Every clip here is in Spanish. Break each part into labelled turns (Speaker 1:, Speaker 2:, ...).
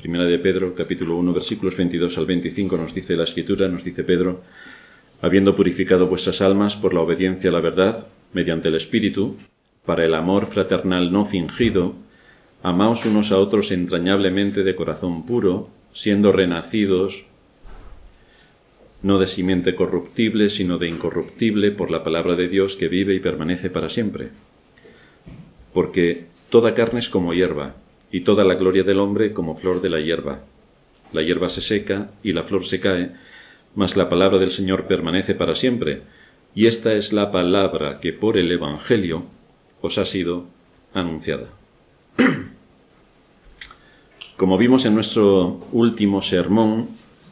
Speaker 1: Primera de Pedro, capítulo 1, versículos 22 al 25, nos dice la Escritura, nos dice Pedro: habiendo purificado vuestras almas por la obediencia a la verdad, mediante el Espíritu, para el amor fraternal no fingido, amaos unos a otros entrañablemente de corazón puro, siendo renacidos no de simiente corruptible, sino de incorruptible, por la palabra de Dios que vive y permanece para siempre. Porque toda carne es como hierba, y toda la gloria del hombre como flor de la hierba. La hierba se seca y la flor se cae, mas la palabra del Señor permanece para siempre. Y esta es la palabra que por el Evangelio os ha sido anunciada. Como vimos en nuestro último sermón,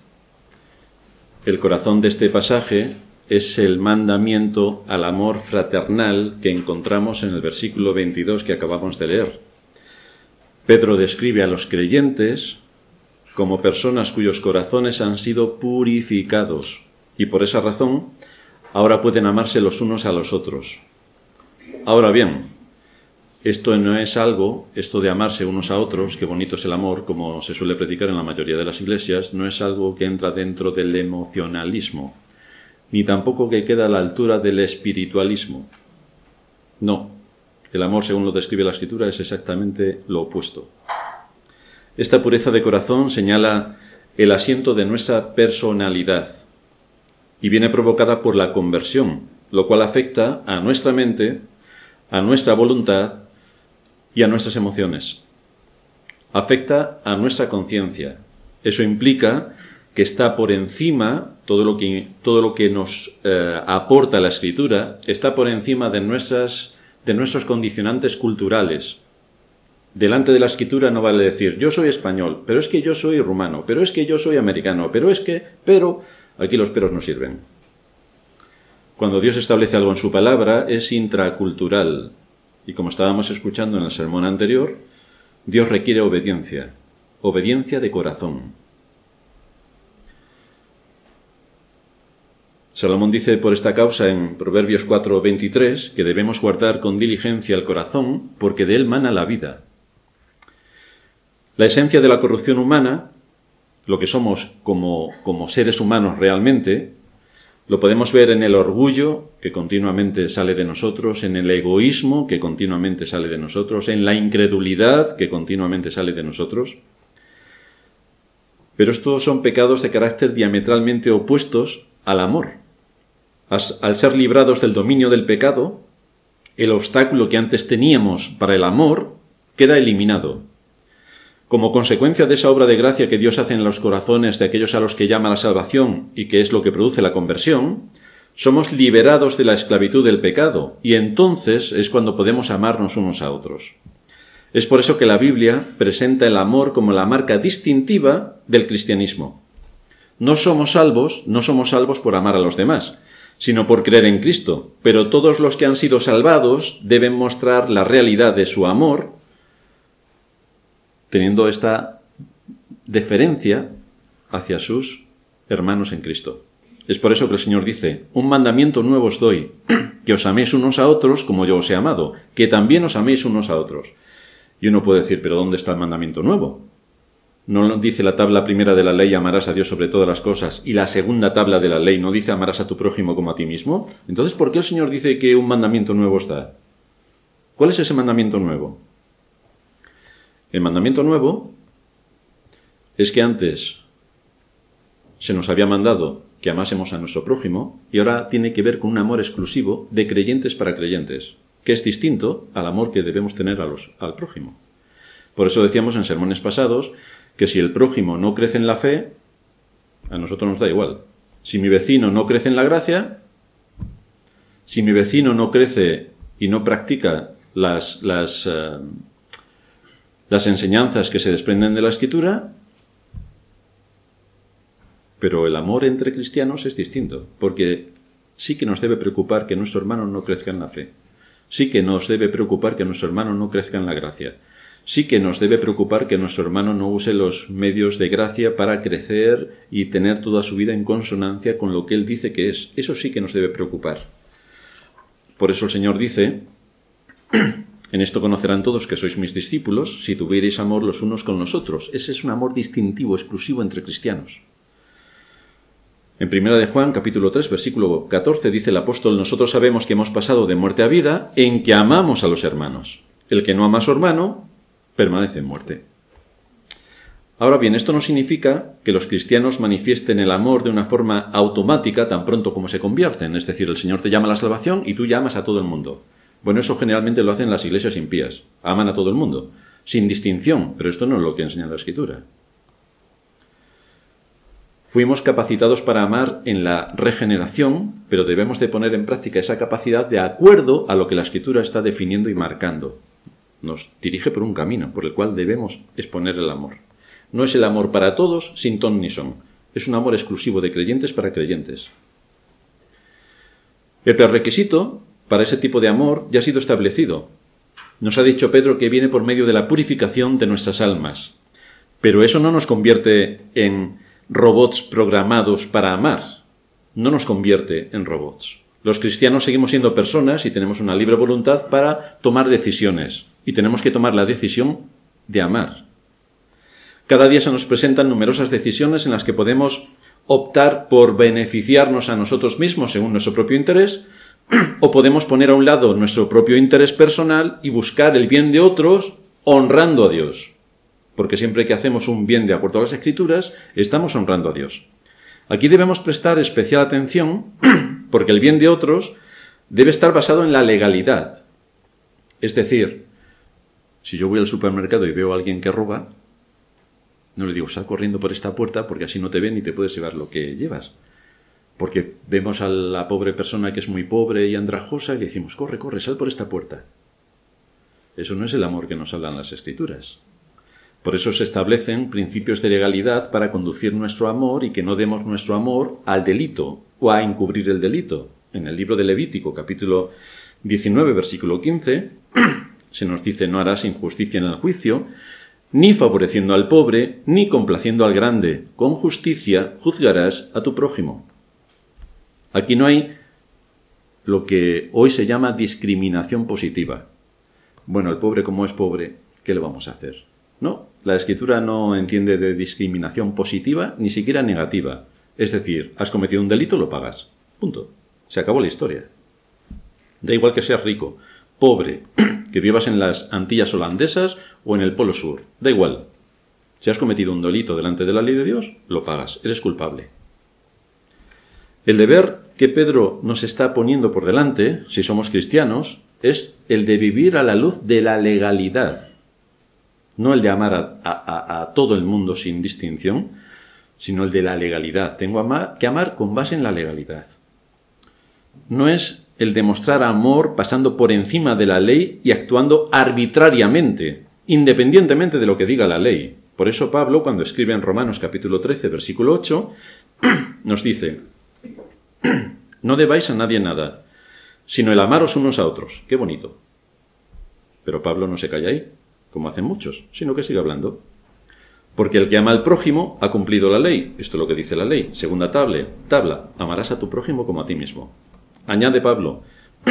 Speaker 1: el corazón de este pasaje es el mandamiento al amor fraternal que encontramos en el versículo 22 que acabamos de leer. Pedro describe a los creyentes como personas cuyos corazones han sido purificados y por esa razón ahora pueden amarse los unos a los otros. Ahora bien, esto de amarse unos a otros, qué bonito es el amor, como se suele predicar en la mayoría de las iglesias, no es algo que entra dentro del emocionalismo, ni tampoco que queda a la altura del espiritualismo. No, el amor, según lo describe la Escritura, es exactamente lo opuesto. Esta pureza de corazón señala el asiento de nuestra personalidad y viene provocada por la conversión, lo cual afecta a nuestra mente, a nuestra voluntad y a nuestras emociones. Afecta a nuestra conciencia. Eso implica que está por encima, todo lo que nos aporta la Escritura, está por encima de nuestros condicionantes culturales. Delante de la Escritura no vale decir, yo soy español, pero es que yo soy rumano, pero es que yo soy americano, pero aquí los peros no sirven. Cuando Dios establece algo en su palabra, es intracultural. Y como estábamos escuchando en el sermón anterior, Dios requiere obediencia de corazón. Salomón dice por esta causa en Proverbios 4:23 que debemos guardar con diligencia el corazón porque de él mana la vida. La esencia de la corrupción humana, lo que somos como seres humanos realmente, lo podemos ver en el orgullo que continuamente sale de nosotros, en el egoísmo que continuamente sale de nosotros, en la incredulidad que continuamente sale de nosotros. Pero estos son pecados de carácter diametralmente opuestos al amor. Al ser librados del dominio del pecado, el obstáculo que antes teníamos para el amor queda eliminado. Como consecuencia de esa obra de gracia que Dios hace en los corazones de aquellos a los que llama la salvación y que es lo que produce la conversión, somos liberados de la esclavitud del pecado y entonces es cuando podemos amarnos unos a otros. Es por eso que la Biblia presenta el amor como la marca distintiva del cristianismo. No somos salvos por amar a los demás, sino por creer en Cristo, pero todos los que han sido salvados deben mostrar la realidad de su amor teniendo esta deferencia hacia sus hermanos en Cristo. Es por eso que el Señor dice, un mandamiento nuevo os doy, que os améis unos a otros como yo os he amado, que también os améis unos a otros. Y uno puede decir, ¿pero dónde está el mandamiento nuevo? ¿No dice la tabla primera de la ley, amarás a Dios sobre todas las cosas, y la segunda tabla de la ley no dice, amarás a tu prójimo como a ti mismo? Entonces, ¿por qué el Señor dice que un mandamiento nuevo os da? ¿Cuál es ese mandamiento nuevo? El mandamiento nuevo es que antes se nos había mandado que amásemos a nuestro prójimo y ahora tiene que ver con un amor exclusivo de creyentes para creyentes, que es distinto al amor que debemos tener al prójimo. Por eso decíamos en sermones pasados que si el prójimo no crece en la fe, a nosotros nos da igual. Si mi vecino no crece en la gracia, si mi vecino no crece y no practica las enseñanzas que se desprenden de la Escritura, pero el amor entre cristianos es distinto, porque sí que nos debe preocupar que nuestro hermano no crezca en la fe, sí que nos debe preocupar que nuestro hermano no crezca en la gracia, sí que nos debe preocupar que nuestro hermano no use los medios de gracia para crecer y tener toda su vida en consonancia con lo que él dice que es. Eso sí que nos debe preocupar. Por eso el Señor dice En esto conocerán todos que sois mis discípulos, si tuvierais amor los unos con los otros. Ese es un amor distintivo, exclusivo entre cristianos. En 1 de Juan, capítulo 3, versículo 14, dice el apóstol: nosotros sabemos que hemos pasado de muerte a vida en que amamos a los hermanos. El que no ama a su hermano, permanece en muerte. Ahora bien, esto no significa que los cristianos manifiesten el amor de una forma automática tan pronto como se convierten. Es decir, el Señor te llama a la salvación y tú llamas a todo el mundo. Bueno, eso generalmente lo hacen las iglesias impías. Aman a todo el mundo, sin distinción, pero esto no es lo que enseña la Escritura. Fuimos capacitados para amar en la regeneración, pero debemos de poner en práctica esa capacidad de acuerdo a lo que la Escritura está definiendo y marcando. Nos dirige por un camino por el cual debemos exponer el amor. No es el amor para todos, sin ton ni son. Es un amor exclusivo de creyentes para creyentes. El prerequisito para ese tipo de amor ya ha sido establecido. Nos ha dicho Pedro que viene por medio de la purificación de nuestras almas. Pero eso no nos convierte en robots programados para amar. No nos convierte en robots. Los cristianos seguimos siendo personas y tenemos una libre voluntad para tomar decisiones. Y tenemos que tomar la decisión de amar. Cada día se nos presentan numerosas decisiones en las que podemos optar por beneficiarnos a nosotros mismos según nuestro propio interés, o podemos poner a un lado nuestro propio interés personal y buscar el bien de otros honrando a Dios. Porque siempre que hacemos un bien de acuerdo a las Escrituras, estamos honrando a Dios. Aquí debemos prestar especial atención porque el bien de otros debe estar basado en la legalidad. Es decir, si yo voy al supermercado y veo a alguien que roba, no le digo, sal corriendo por esta puerta porque así no te ven y te puedes llevar lo que llevas. Porque vemos a la pobre persona que es muy pobre y andrajosa y le decimos, corre, corre, sal por esta puerta. Eso no es el amor que nos hablan las Escrituras. Por eso se establecen principios de legalidad para conducir nuestro amor y que no demos nuestro amor al delito o a encubrir el delito. En el libro de Levítico, capítulo 19, versículo 15, se nos dice, no harás injusticia en el juicio, ni favoreciendo al pobre, ni complaciendo al grande. Con justicia juzgarás a tu prójimo. Aquí no hay lo que hoy se llama discriminación positiva. Bueno, el pobre como es pobre, ¿qué le vamos a hacer? No, la Escritura no entiende de discriminación positiva ni siquiera negativa. Es decir, has cometido un delito, lo pagas. Punto. Se acabó la historia. Da igual que seas rico, pobre, que vivas en las Antillas holandesas o en el Polo Sur. Da igual. Si has cometido un delito delante de la ley de Dios, lo pagas. Eres culpable. El deber que Pedro nos está poniendo por delante, si somos cristianos, es el de vivir a la luz de la legalidad. No el de amar a todo el mundo sin distinción, sino el de la legalidad. Tengo que amar con base en la legalidad. No es el demostrar amor pasando por encima de la ley y actuando arbitrariamente, independientemente de lo que diga la ley. Por eso Pablo, cuando escribe en Romanos capítulo 13, versículo 8, nos dice, no debáis a nadie nada, sino el amaros unos a otros. Qué bonito. Pero Pablo no se calla ahí, como hacen muchos, sino que sigue hablando. Porque el que ama al prójimo ha cumplido la ley. Esto es lo que dice la ley. Segunda tabla, amarás a tu prójimo como a ti mismo. Añade Pablo,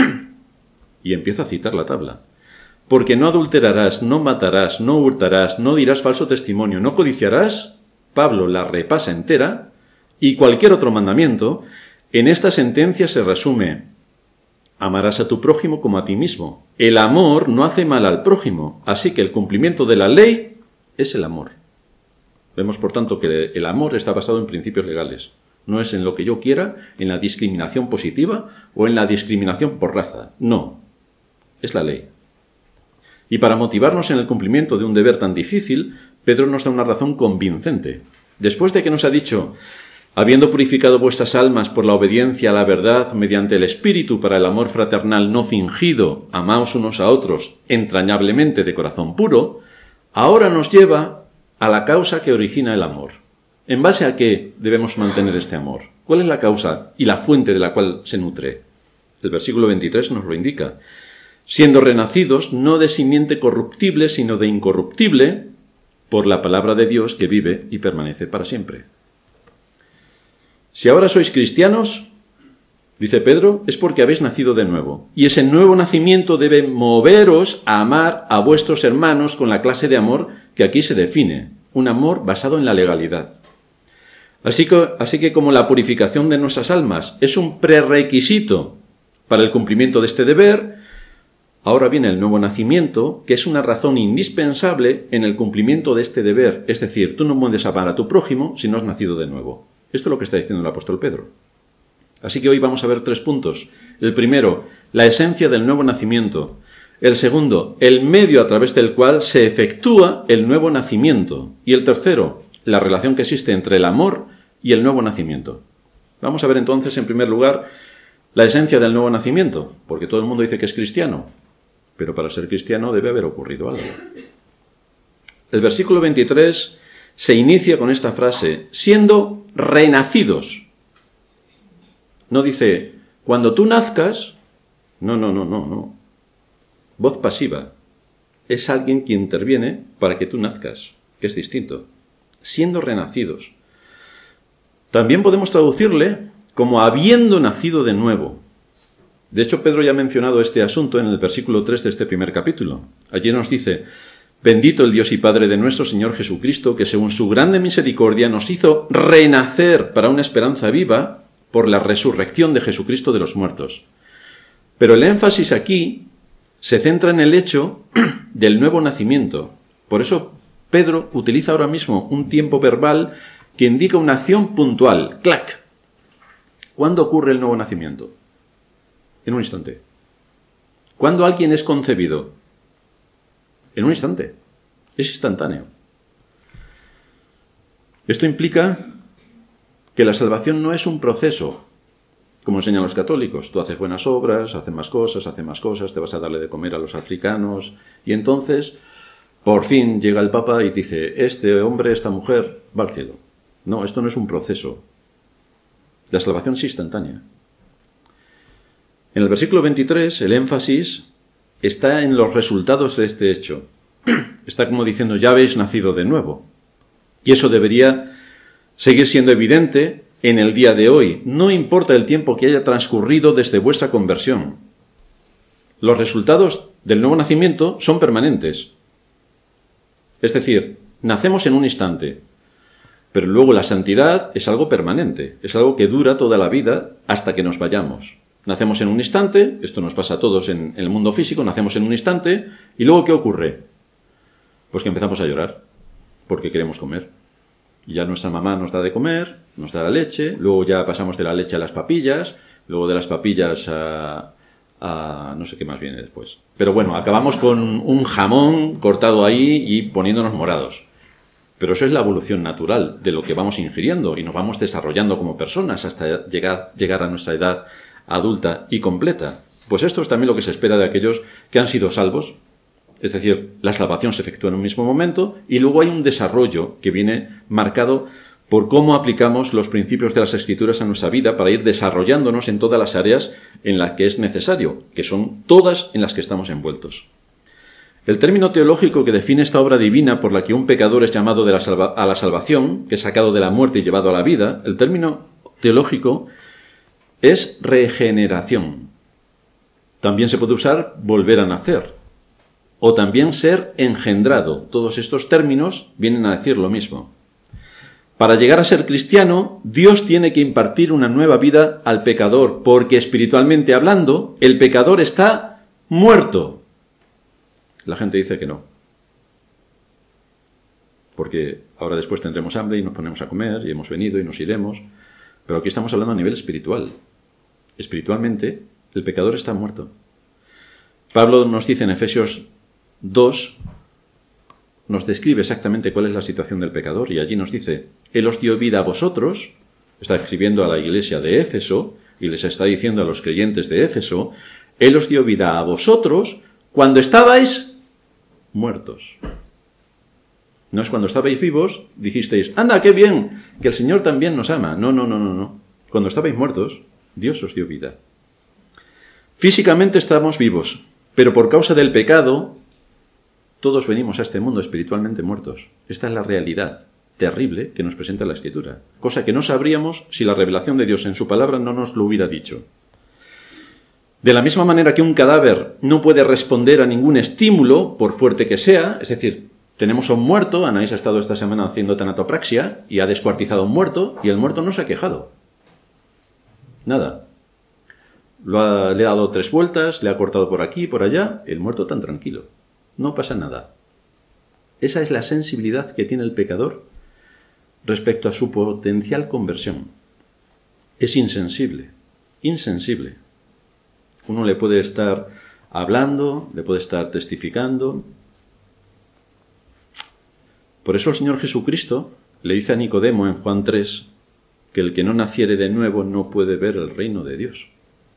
Speaker 1: y empieza a citar la tabla. Porque no adulterarás, no matarás, no hurtarás, no dirás falso testimonio, no codiciarás. Pablo la repasa entera, y cualquier otro mandamiento. En esta sentencia se resume, amarás a tu prójimo como a ti mismo. El amor no hace mal al prójimo, así que el cumplimiento de la ley es el amor. Vemos, por tanto, que el amor está basado en principios legales. No es en lo que yo quiera, en la discriminación positiva o en la discriminación por raza. No, es la ley. Y para motivarnos en el cumplimiento de un deber tan difícil, Pedro nos da una razón convincente. Después de que nos ha dicho, habiendo purificado vuestras almas por la obediencia a la verdad mediante el Espíritu para el amor fraternal no fingido, amaos unos a otros entrañablemente de corazón puro, ahora nos lleva a la causa que origina el amor. ¿En base a qué debemos mantener este amor? ¿Cuál es la causa y la fuente de la cual se nutre? El versículo 23 nos lo indica. Siendo renacidos no de simiente corruptible, sino de incorruptible, por la palabra de Dios que vive y permanece para siempre. Si ahora sois cristianos, Dice Pedro, es porque habéis nacido de nuevo. Y ese nuevo nacimiento debe moveros a amar a vuestros hermanos con la clase de amor que aquí se define, un amor basado en la legalidad. Así que como la purificación de nuestras almas es un prerequisito para el cumplimiento de este deber, ahora viene el nuevo nacimiento, que es una razón indispensable en el cumplimiento de este deber. Es decir, tú no puedes amar a tu prójimo si no has nacido de nuevo. Esto es lo que está diciendo el apóstol Pedro. Así que hoy vamos a ver 3 puntos. El primero, la esencia del nuevo nacimiento. El segundo, el medio a través del cual se efectúa el nuevo nacimiento. Y el tercero, la relación que existe entre el amor y el nuevo nacimiento. Vamos a ver entonces, en primer lugar, la esencia del nuevo nacimiento, porque todo el mundo dice que es cristiano, pero para ser cristiano debe haber ocurrido algo. El versículo 23 se inicia con esta frase, siendo renacidos. No dice, cuando tú nazcas, no. Voz pasiva. Es alguien que interviene para que tú nazcas, que es distinto. Siendo renacidos. También podemos traducirle como habiendo nacido de nuevo. De hecho, Pedro ya ha mencionado este asunto en el versículo 3 de este primer capítulo. Allí nos dice, bendito el Dios y Padre de nuestro Señor Jesucristo, que según su grande misericordia nos hizo renacer para una esperanza viva por la resurrección de Jesucristo de los muertos. Pero el énfasis aquí se centra en el hecho del nuevo nacimiento. Por eso Pedro utiliza ahora mismo un tiempo verbal que indica una acción puntual. ¡Clac! ¿Cuándo ocurre el nuevo nacimiento? En un instante. ¿Cuándo alguien es concebido? En un instante. Es instantáneo. Esto implica que la salvación no es un proceso, como enseñan los católicos. Tú haces buenas obras, haces más cosas, te vas a darle de comer a los africanos, y entonces, por fin, llega el Papa y dice, este hombre, esta mujer, va al cielo. No, esto no es un proceso. La salvación es instantánea. En el versículo 23, el énfasis está en los resultados de este hecho. Está como diciendo, ya habéis nacido de nuevo. Y eso debería seguir siendo evidente en el día de hoy. No importa el tiempo que haya transcurrido desde vuestra conversión. Los resultados del nuevo nacimiento son permanentes. Es decir, nacemos en un instante, pero luego la santidad es algo permanente, es algo que dura toda la vida hasta que nos vayamos. Nacemos en un instante, esto nos pasa a todos en el mundo físico, nacemos en un instante, y luego ¿qué ocurre? Pues que empezamos a llorar, porque queremos comer. Y ya nuestra mamá nos da de comer, nos da la leche, luego ya pasamos de la leche a las papillas, luego de las papillas a no sé qué más viene después. Pero bueno, acabamos con un jamón cortado ahí y poniéndonos morados. Pero eso es la evolución natural de lo que vamos ingiriendo y nos vamos desarrollando como personas hasta llegar a nuestra edad adulta y completa. Pues esto es también lo que se espera de aquellos que han sido salvos. Es decir, la salvación se efectúa en un mismo momento y luego hay un desarrollo que viene marcado por cómo aplicamos los principios de las Escrituras a nuestra vida para ir desarrollándonos en todas las áreas en las que es necesario, que son todas en las que estamos envueltos. El término teológico que define esta obra divina por la que un pecador es llamado a la salvación, que es sacado de la muerte y llevado a la vida, el término teológico es regeneración. También se puede usar volver a nacer, o también ser engendrado. Todos estos términos vienen a decir lo mismo. Para llegar a ser cristiano, Dios tiene que impartir una nueva vida al pecador, porque espiritualmente hablando, el pecador está muerto. La gente dice que no. Porque ahora después tendremos hambre y nos ponemos a comer, y hemos venido y nos iremos. Pero aquí estamos hablando a nivel espiritual. Espiritualmente, el pecador está muerto. Pablo nos dice en Efesios 2, nos describe exactamente cuál es la situación del pecador, y allí nos dice, Él os dio vida a vosotros, está escribiendo a la iglesia de Éfeso, y les está diciendo a los creyentes de Éfeso, Él os dio vida a vosotros cuando estabais muertos. No es cuando estabais vivos, dijisteis, anda, qué bien, que el Señor también nos ama. No. Cuando estabais muertos, Dios os dio vida. Físicamente estamos vivos, pero por causa del pecado, todos venimos a este mundo espiritualmente muertos. Esta es la realidad terrible que nos presenta la Escritura, cosa que no sabríamos si la revelación de Dios en su palabra no nos lo hubiera dicho. De la misma manera que un cadáver no puede responder a ningún estímulo, por fuerte que sea, es decir, tenemos a un muerto, Anaís ha estado esta semana haciendo tanatopraxia y ha descuartizado a un muerto y el muerto no se ha quejado. Nada. Le ha dado 3 vueltas, le ha cortado por aquí, por allá, el muerto tan tranquilo. No pasa nada. Esa es la sensibilidad que tiene el pecador respecto a su potencial conversión. Es insensible, insensible. Uno le puede estar hablando, le puede estar testificando. Por eso el Señor Jesucristo le dice a Nicodemo en Juan 3 que el que no naciere de nuevo no puede ver el reino de Dios.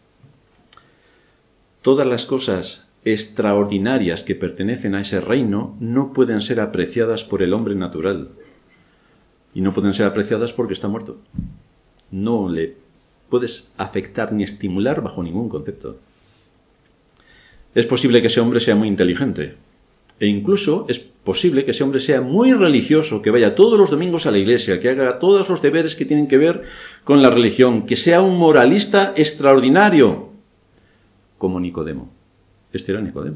Speaker 1: Todas las cosas extraordinarias que pertenecen a ese reino no pueden ser apreciadas por el hombre natural. Y no pueden ser apreciadas porque está muerto. No le puedes afectar ni estimular bajo ningún concepto. Es posible que ese hombre sea muy inteligente. E incluso es posible que ese hombre sea muy religioso, que vaya todos los domingos a la iglesia, que haga todos los deberes que tienen que ver con la religión, que sea un moralista extraordinario, como Nicodemo. Este era Nicodemo.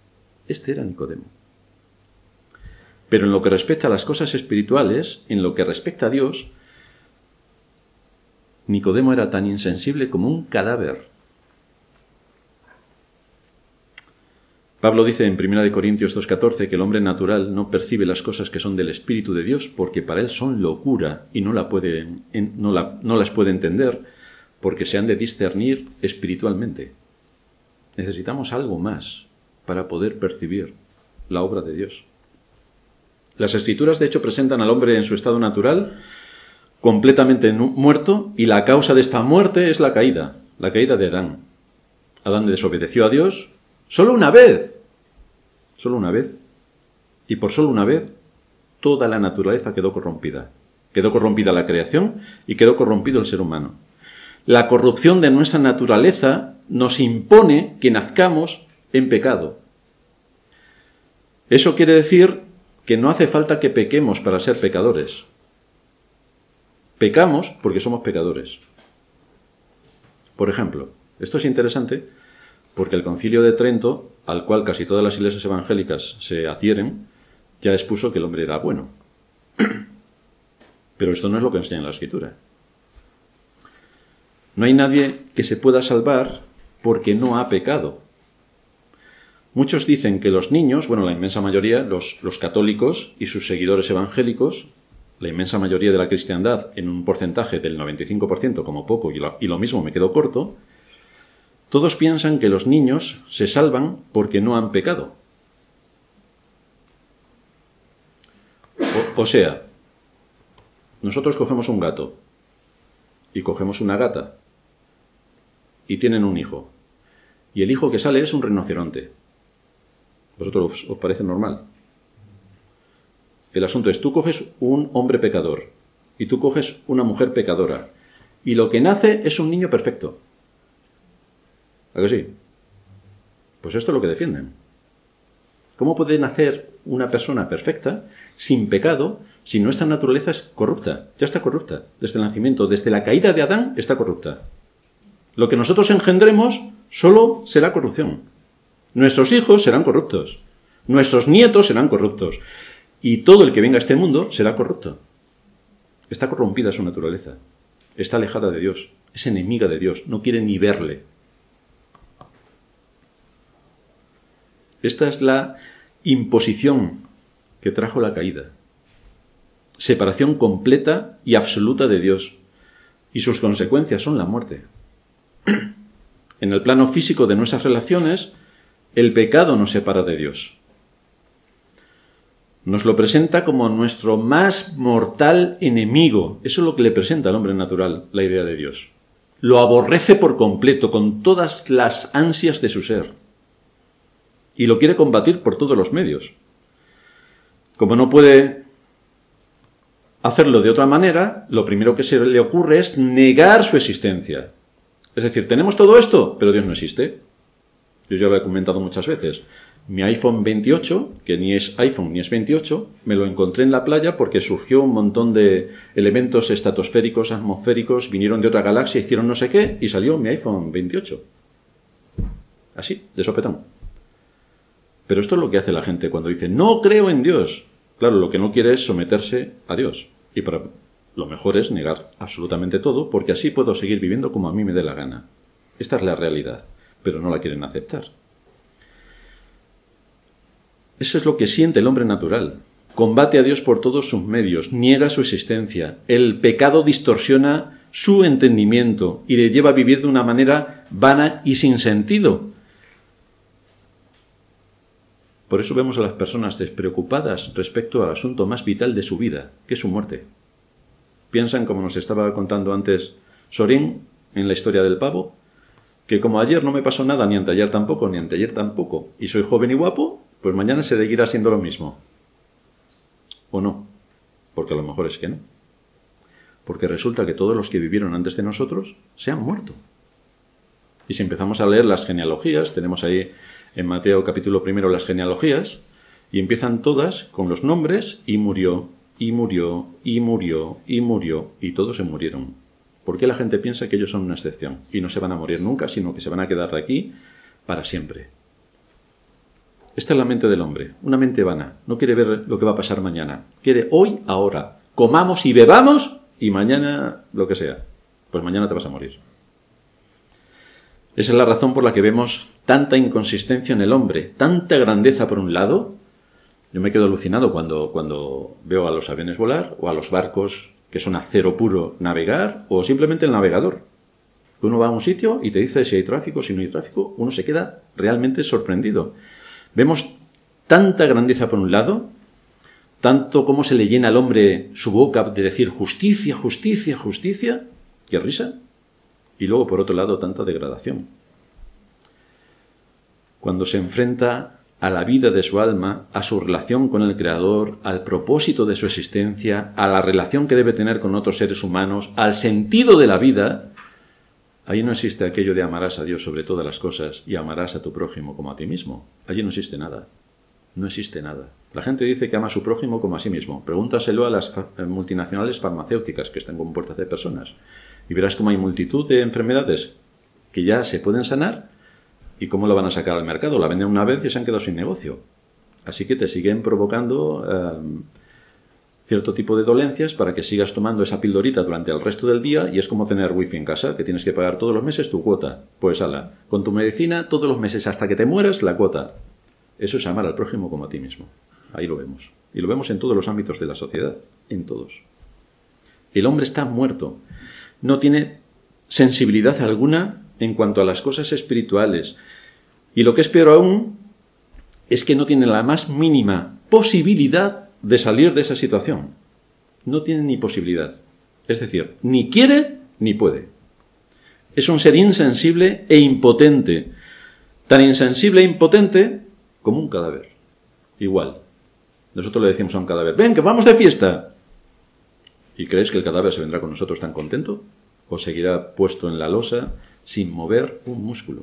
Speaker 1: Pero en lo que respecta a las cosas espirituales, en lo que respecta a Dios, Nicodemo era tan insensible como un cadáver. Pablo dice en 1 Corintios 2,14 que el hombre natural no percibe las cosas que son del Espíritu de Dios porque para él son locura y no las puede entender porque se han de discernir espiritualmente. Necesitamos algo más para poder percibir la obra de Dios. Las Escrituras, de hecho, presentan al hombre en su estado natural completamente muerto y la causa de esta muerte es la caída de Adán. Adán desobedeció a Dios solo una vez, y por solo una vez toda la naturaleza quedó corrompida. Quedó corrompida la creación y quedó corrompido el ser humano. La corrupción de nuestra naturaleza nos impone que nazcamos en pecado. Eso quiere decir que no hace falta que pequemos para ser pecadores. Pecamos porque somos pecadores. Por ejemplo, esto es interesante porque el Concilio de Trento, al cual casi todas las iglesias evangélicas se adhieren, ya expuso que el hombre era bueno. Pero esto no es lo que enseña la Escritura. No hay nadie que se pueda salvar porque no ha pecado. Muchos dicen que los niños, bueno, la inmensa mayoría, los católicos y sus seguidores evangélicos, la inmensa mayoría de la cristiandad, en un porcentaje del 95% como poco, y lo mismo me quedo corto, todos piensan que los niños se salvan porque no han pecado. O sea, nosotros cogemos un gato y cogemos una gata y tienen un hijo. Y el hijo que sale es un rinoceronte. ¿Vosotros os parece normal? El asunto es, tú coges un hombre pecador y tú coges una mujer pecadora y lo que nace es un niño perfecto. ¿A que sí? Pues esto es lo que defienden. ¿Cómo puede nacer una persona perfecta, sin pecado, si nuestra naturaleza es corrupta? Ya está corrupta. Desde el nacimiento, desde la caída de Adán, está corrupta. Lo que nosotros engendremos solo será corrupción. Nuestros hijos serán corruptos. Nuestros nietos serán corruptos. Y todo el que venga a este mundo será corrupto. Está corrompida su naturaleza. Está alejada de Dios. Es enemiga de Dios. No quiere ni verle. Esta es la imposición que trajo la caída. Separación completa y absoluta de Dios. Y sus consecuencias son la muerte. En el plano físico de nuestras relaciones, el pecado nos separa de Dios. Nos lo presenta como nuestro más mortal enemigo. Eso es lo que le presenta al hombre natural, la idea de Dios. Lo aborrece por completo, con todas las ansias de su ser. Y lo quiere combatir por todos los medios. Como no puede hacerlo de otra manera, lo primero que se le ocurre es negar su existencia. Es decir, tenemos todo esto, pero Dios no existe. Yo ya lo he comentado muchas veces. Mi iPhone 28, que ni es iPhone ni es 28, me lo encontré en la playa porque surgió un montón de elementos estratosféricos, atmosféricos, vinieron de otra galaxia, hicieron no sé qué, y salió mi iPhone 28. así, de sopetón. Pero esto es lo que hace la gente cuando dice, no creo en Dios. Claro, lo que no quiere es someterse a Dios. Y para lo mejor es negar absolutamente todo, porque así puedo seguir viviendo como a mí me dé la gana. Esta es la realidad, pero no la quieren aceptar. Eso es lo que siente el hombre natural. Combate a Dios por todos sus medios, niega su existencia. El pecado distorsiona su entendimiento y le lleva a vivir de una manera vana y sin sentido. Por eso vemos a las personas despreocupadas respecto al asunto más vital de su vida, que es su muerte. Piensan, como nos estaba contando antes Sorín en la historia del pavo, que como ayer no me pasó nada, ni anteayer tampoco, ni anteayer tampoco, y soy joven y guapo, pues mañana seguirá siendo lo mismo. ¿O no? Porque a lo mejor es que no. Porque resulta que todos los que vivieron antes de nosotros se han muerto. Y si empezamos a leer las genealogías, tenemos ahí en Mateo capítulo 1 las genealogías, y empiezan todas con los nombres, y murió, y murió, y murió, y murió, y todos se murieron. ¿Por qué la gente piensa que ellos son una excepción? Y no se van a morir nunca, sino que se van a quedar de aquí para siempre. Esta es la mente del hombre, una mente vana. No quiere ver lo que va a pasar mañana. Quiere hoy, ahora. Comamos y bebamos, y mañana lo que sea. Pues mañana te vas a morir. Esa es la razón por la que vemos tanta inconsistencia en el hombre, tanta grandeza por un lado. Yo me quedo alucinado cuando veo a los aviones volar o a los barcos que son acero puro navegar o simplemente el navegador. Uno va a un sitio y te dice si hay tráfico, si no hay tráfico, uno se queda realmente sorprendido. Vemos tanta grandeza por un lado, tanto como se le llena al hombre su boca de decir justicia, justicia, justicia, qué risa. Y luego, por otro lado, tanta degradación. Cuando se enfrenta a la vida de su alma, a su relación con el Creador, al propósito de su existencia, a la relación que debe tener con otros seres humanos, al sentido de la vida, allí no existe aquello de amarás a Dios sobre todas las cosas y amarás a tu prójimo como a ti mismo. Allí no existe nada. No existe nada. La gente dice que ama a su prójimo como a sí mismo. Pregúntaselo a las multinacionales farmacéuticas que están compuestas de personas. Y verás cómo hay multitud de enfermedades que ya se pueden sanar y cómo la van a sacar al mercado. La venden una vez y se han quedado sin negocio. Así que te siguen provocando cierto tipo de dolencias para que sigas tomando esa pildorita durante el resto del día y es como tener wifi en casa, que tienes que pagar todos los meses tu cuota. Pues ala, con tu medicina todos los meses hasta que te mueras la cuota. Eso es amar al prójimo como a ti mismo. Ahí lo vemos. Y lo vemos en todos los ámbitos de la sociedad. En todos. El hombre está muerto. No tiene sensibilidad alguna en cuanto a las cosas espirituales. Y lo que es peor aún es que no tiene la más mínima posibilidad de salir de esa situación. No tiene ni posibilidad. Es decir, ni quiere ni puede. Es un ser insensible e impotente. Tan insensible e impotente como un cadáver. Igual. Nosotros le decimos a un cadáver, ven, que vamos de fiesta. ¿Y crees que el cadáver se vendrá con nosotros tan contento? ¿O seguirá puesto en la losa sin mover un músculo?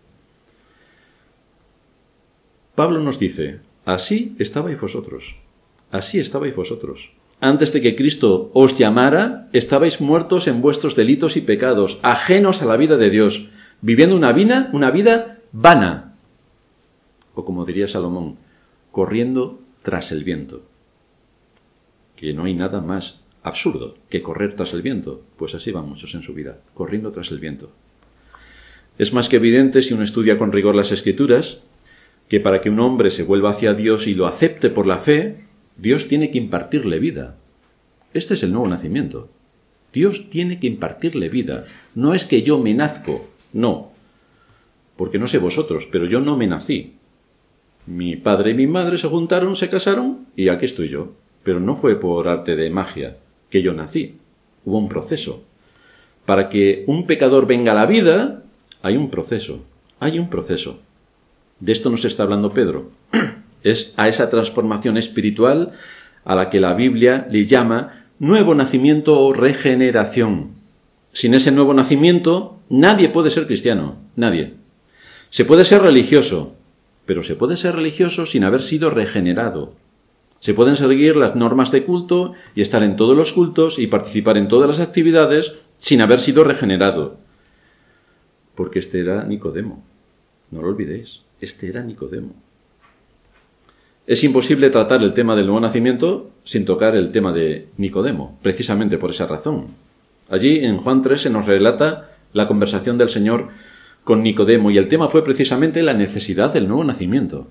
Speaker 1: Pablo nos dice, así estabais vosotros. Así estabais vosotros. Antes de que Cristo os llamara, estabais muertos en vuestros delitos y pecados, ajenos a la vida de Dios, viviendo una vida vana. O como diría Salomón, corriendo tras el viento. Que no hay nada más absurdo que correr tras el viento. Pues así van muchos en su vida, corriendo tras el viento. Es más que evidente, si uno estudia con rigor las Escrituras, que para que un hombre se vuelva hacia Dios y lo acepte por la fe, Dios tiene que impartirle vida. Este es el nuevo nacimiento. Dios tiene que impartirle vida. No es que yo me nazco, no. Porque no sé vosotros, pero yo no me nací. Mi padre y mi madre se juntaron, se casaron y aquí estoy yo. Pero no fue por arte de magia que yo nací. Hubo un proceso. Para que un pecador venga a la vida, hay un proceso. Hay un proceso. De esto nos está hablando Pedro. Es a esa transformación espiritual a la que la Biblia le llama nuevo nacimiento o regeneración. Sin ese nuevo nacimiento, nadie puede ser cristiano. Nadie. Se puede ser religioso, pero se puede ser religioso sin haber sido regenerado. Se pueden seguir las normas de culto y estar en todos los cultos y participar en todas las actividades sin haber sido regenerado. Porque este era Nicodemo. No lo olvidéis, este era Nicodemo. Es imposible tratar el tema del nuevo nacimiento sin tocar el tema de Nicodemo, precisamente por esa razón. Allí en Juan 3 se nos relata la conversación del Señor con Nicodemo y el tema fue precisamente la necesidad del nuevo nacimiento.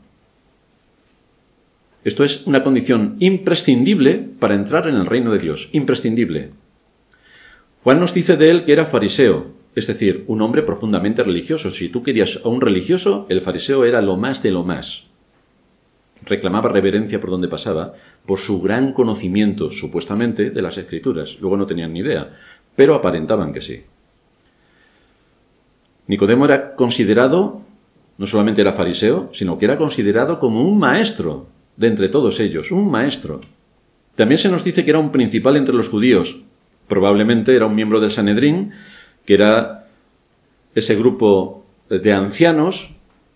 Speaker 1: Esto es una condición imprescindible para entrar en el reino de Dios, imprescindible. Juan nos dice de él que era fariseo, es decir, un hombre profundamente religioso. Si tú querías a un religioso, el fariseo era lo más de lo más. Reclamaba reverencia por donde pasaba, por su gran conocimiento, supuestamente, de las Escrituras. Luego no tenían ni idea, pero aparentaban que sí. Nicodemo era considerado, no solamente era fariseo, sino que era considerado como un maestro de entre todos ellos, un maestro. También se nos dice que era un principal entre los judíos. Probablemente era un miembro del Sanedrín, que era ese grupo de ancianos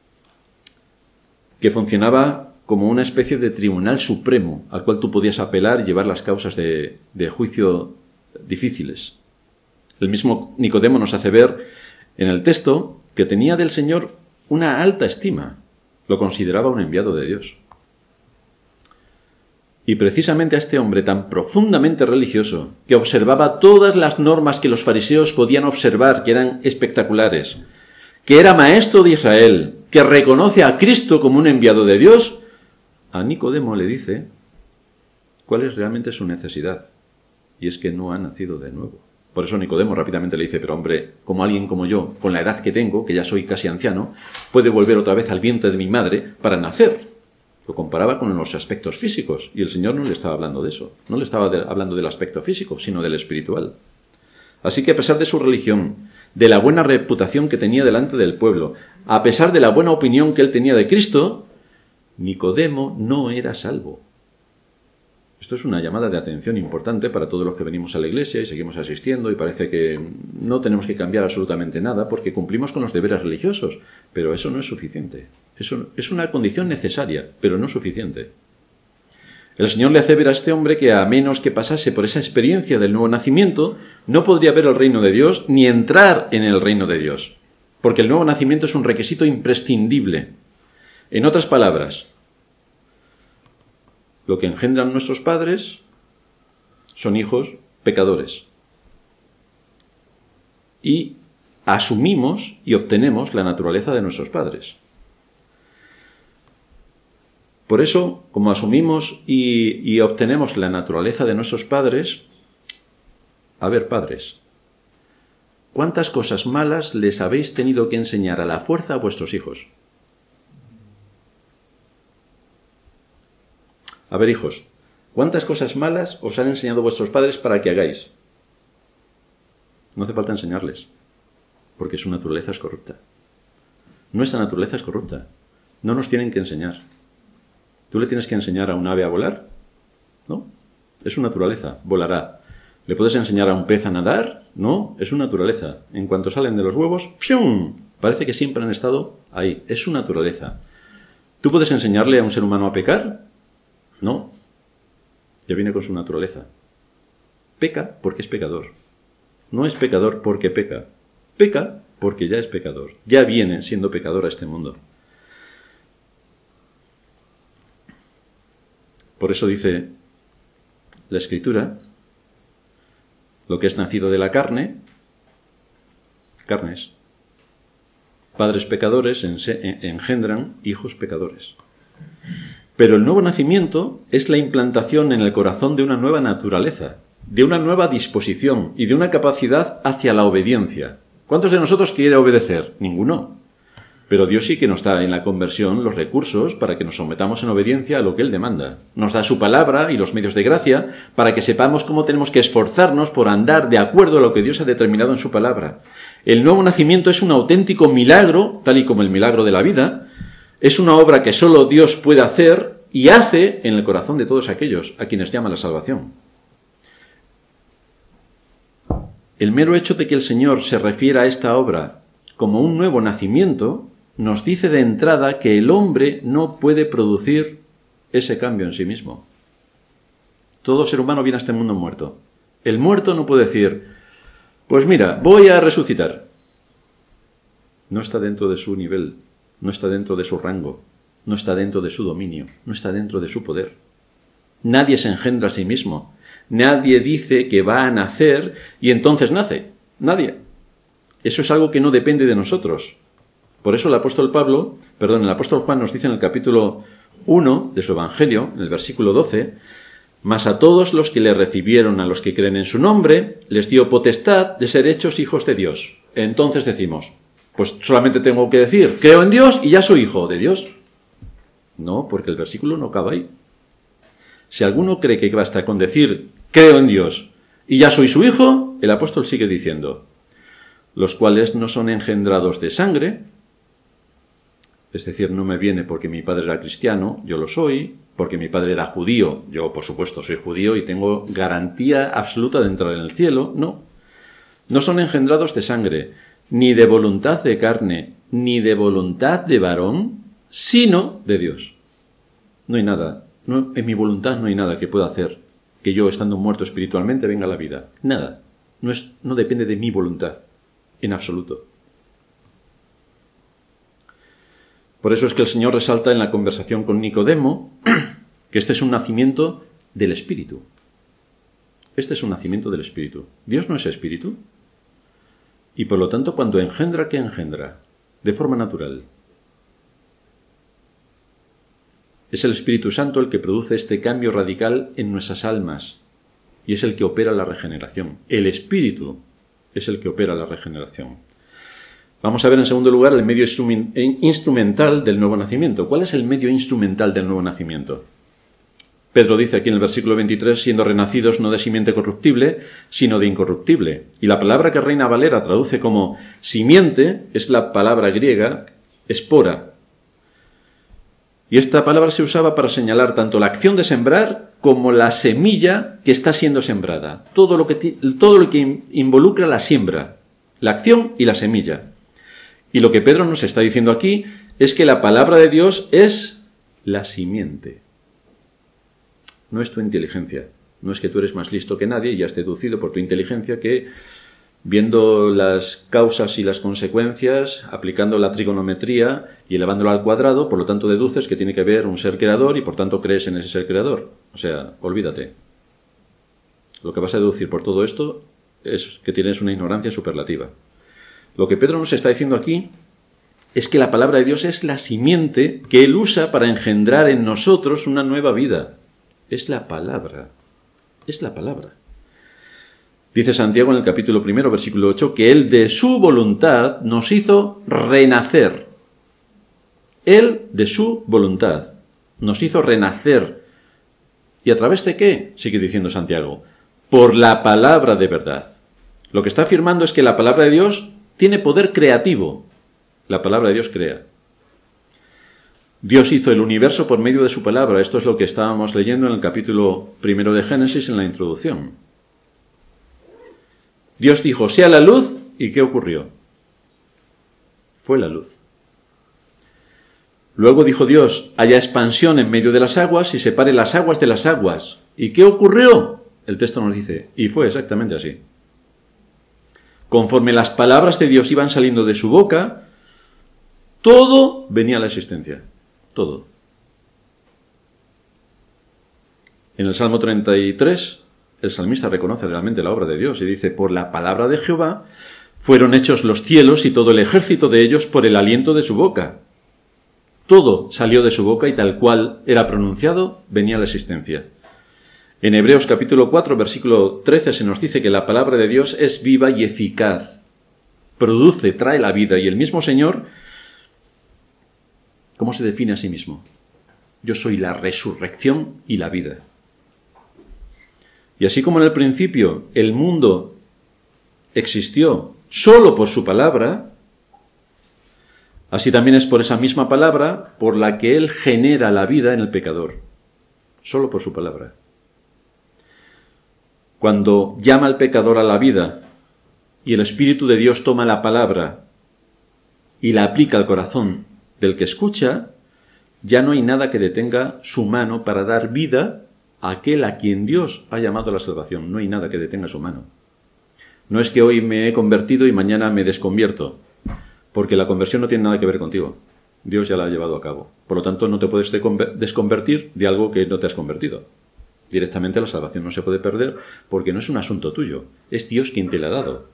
Speaker 1: que funcionaba como una especie de tribunal supremo al cual tú podías apelar y llevar las causas de juicio difíciles. El mismo Nicodemo nos hace ver en el texto que tenía del Señor una alta estima, lo consideraba un enviado de Dios. Y precisamente a este hombre tan profundamente religioso, que observaba todas las normas que los fariseos podían observar, que eran espectaculares, que era maestro de Israel, que reconoce a Cristo como un enviado de Dios, a Nicodemo le dice cuál es realmente su necesidad. Y es que no ha nacido de nuevo. Por eso Nicodemo rápidamente le dice, pero hombre, como alguien como yo, con la edad que tengo, que ya soy casi anciano, puede volver otra vez al vientre de mi madre para nacer. Lo comparaba con los aspectos físicos, y el Señor no le estaba hablando de eso. No le estaba hablando del aspecto físico, sino del espiritual. Así que a pesar de su religión, de la buena reputación que tenía delante del pueblo, a pesar de la buena opinión que él tenía de Cristo, Nicodemo no era salvo. Esto es una llamada de atención importante para todos los que venimos a la iglesia y seguimos asistiendo y parece que no tenemos que cambiar absolutamente nada porque cumplimos con los deberes religiosos, pero eso no es suficiente. Eso es una condición necesaria, pero no suficiente. El Señor le hace ver a este hombre que a menos que pasase por esa experiencia del nuevo nacimiento, no podría ver el reino de Dios ni entrar en el reino de Dios, porque el nuevo nacimiento es un requisito imprescindible. En otras palabras, lo que engendran nuestros padres son hijos pecadores. Y asumimos y obtenemos la naturaleza de nuestros padres. Por eso, como asumimos y obtenemos la naturaleza de nuestros padres, a ver, padres, ¿cuántas cosas malas les habéis tenido que enseñar a la fuerza a vuestros hijos? A ver, hijos, ¿cuántas cosas malas os han enseñado vuestros padres para que hagáis? No hace falta enseñarles, porque su naturaleza es corrupta. Nuestra naturaleza es corrupta. No nos tienen que enseñar. ¿Tú le tienes que enseñar a un ave a volar? No, es su naturaleza, volará. ¿Le puedes enseñar a un pez a nadar? No, es su naturaleza. En cuanto salen de los huevos, ¡fium!, parece que siempre han estado ahí. Es su naturaleza. ¿Tú puedes enseñarle a un ser humano a pecar? No, ya viene con su naturaleza. Peca porque es pecador. No es pecador porque peca. Peca porque ya es pecador. Ya viene siendo pecador a este mundo. Por eso dice la Escritura, lo que es nacido de la carne, carnes. Padres pecadores engendran hijos pecadores. Pero el nuevo nacimiento es la implantación en el corazón de una nueva naturaleza, de una nueva disposición y de una capacidad hacia la obediencia. ¿Cuántos de nosotros quiere obedecer? Ninguno. Pero Dios sí que nos da en la conversión los recursos para que nos sometamos en obediencia a lo que Él demanda. Nos da su palabra y los medios de gracia para que sepamos cómo tenemos que esforzarnos por andar de acuerdo a lo que Dios ha determinado en su palabra. El nuevo nacimiento es un auténtico milagro, tal y como el milagro de la vida. Es una obra que solo Dios puede hacer y hace en el corazón de todos aquellos a quienes llama la salvación. El mero hecho de que el Señor se refiera a esta obra como un nuevo nacimiento nos dice de entrada que el hombre no puede producir ese cambio en sí mismo. Todo ser humano viene a este mundo muerto. El muerto no puede decir, pues mira, voy a resucitar. No está dentro de su nivel no está dentro de su rango, no está dentro de su dominio, no está dentro de su poder. Nadie se engendra a sí mismo. Nadie dice que va a nacer y entonces nace. Nadie. Eso es algo que no depende de nosotros. Por eso el apóstol Juan nos dice en el capítulo 1 de su Evangelio, en el versículo 12, mas a todos los que le recibieron, a los que creen en su nombre, les dio potestad de ser hechos hijos de Dios. Entonces decimos, pues solamente tengo que decir, creo en Dios y ya soy hijo de Dios. No, porque el versículo no acaba ahí. Si alguno cree que basta con decir, creo en Dios y ya soy su hijo, el apóstol sigue diciendo, los cuales no son engendrados de sangre, es decir, no me viene porque mi padre era cristiano, yo lo soy, porque mi padre era judío, yo por supuesto soy judío y tengo garantía absoluta de entrar en el cielo, no. No son engendrados de sangre, ni de voluntad de carne, ni de voluntad de varón, sino de Dios. No hay nada, en mi voluntad no hay nada que pueda hacer que yo, estando muerto espiritualmente, venga a la vida. Nada. No depende de mi voluntad, en absoluto. Por eso es que el Señor resalta en la conversación con Nicodemo que este es un nacimiento del Espíritu. Este es un nacimiento del Espíritu. Dios no es Espíritu. Y por lo tanto, cuando engendra, ¿qué engendra? De forma natural. Es el Espíritu Santo el que produce este cambio radical en nuestras almas. Y es el que opera la regeneración. El Espíritu es el que opera la regeneración. Vamos a ver en segundo lugar el medio instrumental del nuevo nacimiento. ¿Cuál es el medio instrumental del nuevo nacimiento? Pedro dice aquí en el versículo 23, siendo renacidos no de simiente corruptible, sino de incorruptible. Y la palabra que Reina Valera traduce como simiente es la palabra griega espora. Y esta palabra se usaba para señalar tanto la acción de sembrar como la semilla que está siendo sembrada. Todo lo que involucra la siembra, la acción y la semilla. Y lo que Pedro nos está diciendo aquí es que la palabra de Dios es la simiente. No es tu inteligencia. No es que tú eres más listo que nadie y has deducido por tu inteligencia que, viendo las causas y las consecuencias, aplicando la trigonometría y elevándolo al cuadrado, por lo tanto deduces que tiene que haber un ser creador y por tanto crees en ese ser creador. O sea, olvídate. Lo que vas a deducir por todo esto es que tienes una ignorancia superlativa. Lo que Pedro nos está diciendo aquí es que la palabra de Dios es la simiente que Él usa para engendrar en nosotros una nueva vida. Es la palabra. Es la palabra. Dice Santiago en el capítulo 1, versículo 8, que Él de su voluntad nos hizo renacer. Él de su voluntad nos hizo renacer. ¿Y a través de qué? Sigue diciendo Santiago. Por la palabra de verdad. Lo que está afirmando es que la palabra de Dios tiene poder creativo. La palabra de Dios crea. Dios hizo el universo por medio de su palabra. Esto es lo que estábamos leyendo en el capítulo 1 de Génesis en la introducción. Dios dijo, sea la luz, ¿y qué ocurrió? Fue la luz. Luego dijo Dios, haya expansión en medio de las aguas y separe las aguas de las aguas. ¿Y qué ocurrió? El texto nos dice, y fue exactamente así. Conforme las palabras de Dios iban saliendo de su boca, todo venía a la existencia. Todo. En el Salmo 33, el salmista reconoce realmente la obra de Dios y dice, por la palabra de Jehová fueron hechos los cielos y todo el ejército de ellos por el aliento de su boca. Todo salió de su boca y tal cual era pronunciado, venía a la existencia. En Hebreos capítulo 4, versículo 13 se nos dice que la palabra de Dios es viva y eficaz. Produce, trae la vida. Y el mismo Señor, ¿cómo se define a sí mismo? Yo soy la resurrección y la vida. Y así como en el principio el mundo existió solo por su palabra, así también es por esa misma palabra por la que Él genera la vida en el pecador. Solo por su palabra. Cuando llama al pecador a la vida y el Espíritu de Dios toma la palabra y la aplica al corazón del que escucha, ya no hay nada que detenga su mano para dar vida a aquel a quien Dios ha llamado a la salvación. No hay nada que detenga su mano. No es que hoy me he convertido y mañana me desconvierto, porque la conversión no tiene nada que ver contigo. Dios ya la ha llevado a cabo. Por lo tanto, no te puedes desconvertir de algo que no te has convertido. Directamente la salvación no se puede perder porque no es un asunto tuyo. Es Dios quien te la ha dado.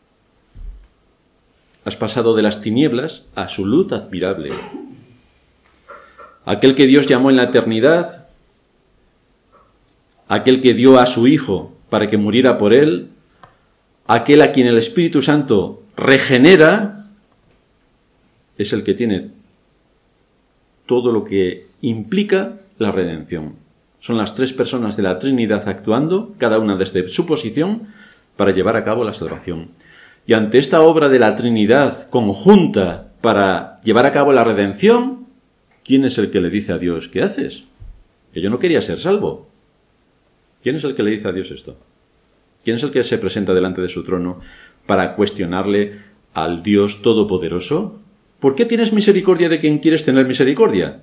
Speaker 1: Has pasado de las tinieblas a su luz admirable. Aquel que Dios llamó en la eternidad, aquel que dio a su Hijo para que muriera por él, aquel a quien el Espíritu Santo regenera, es el que tiene todo lo que implica la redención. Son las tres personas de la Trinidad actuando, cada una desde su posición, para llevar a cabo la salvación. Y ante esta obra de la Trinidad conjunta para llevar a cabo la redención, ¿quién es el que le dice a Dios, ¿qué haces? Que yo no quería ser salvo. ¿Quién es el que le dice a Dios esto? ¿Quién es el que se presenta delante de su trono para cuestionarle al Dios Todopoderoso? ¿Por qué tienes misericordia de quien quieres tener misericordia?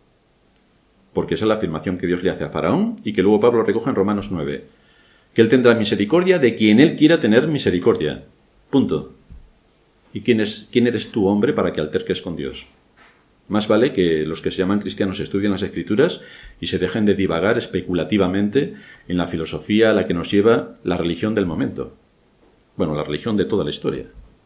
Speaker 1: Porque esa es la afirmación que Dios le hace a Faraón y que luego Pablo recoge en Romanos 9. Que él tendrá misericordia de quien él quiera tener misericordia. Punto. ¿Y quién eres tú, hombre, para que alterques con Dios? Más vale que los que se llaman cristianos estudien las Escrituras y se dejen de divagar especulativamente en la filosofía a la que nos lleva la religión del momento. Bueno, la religión de toda la historia.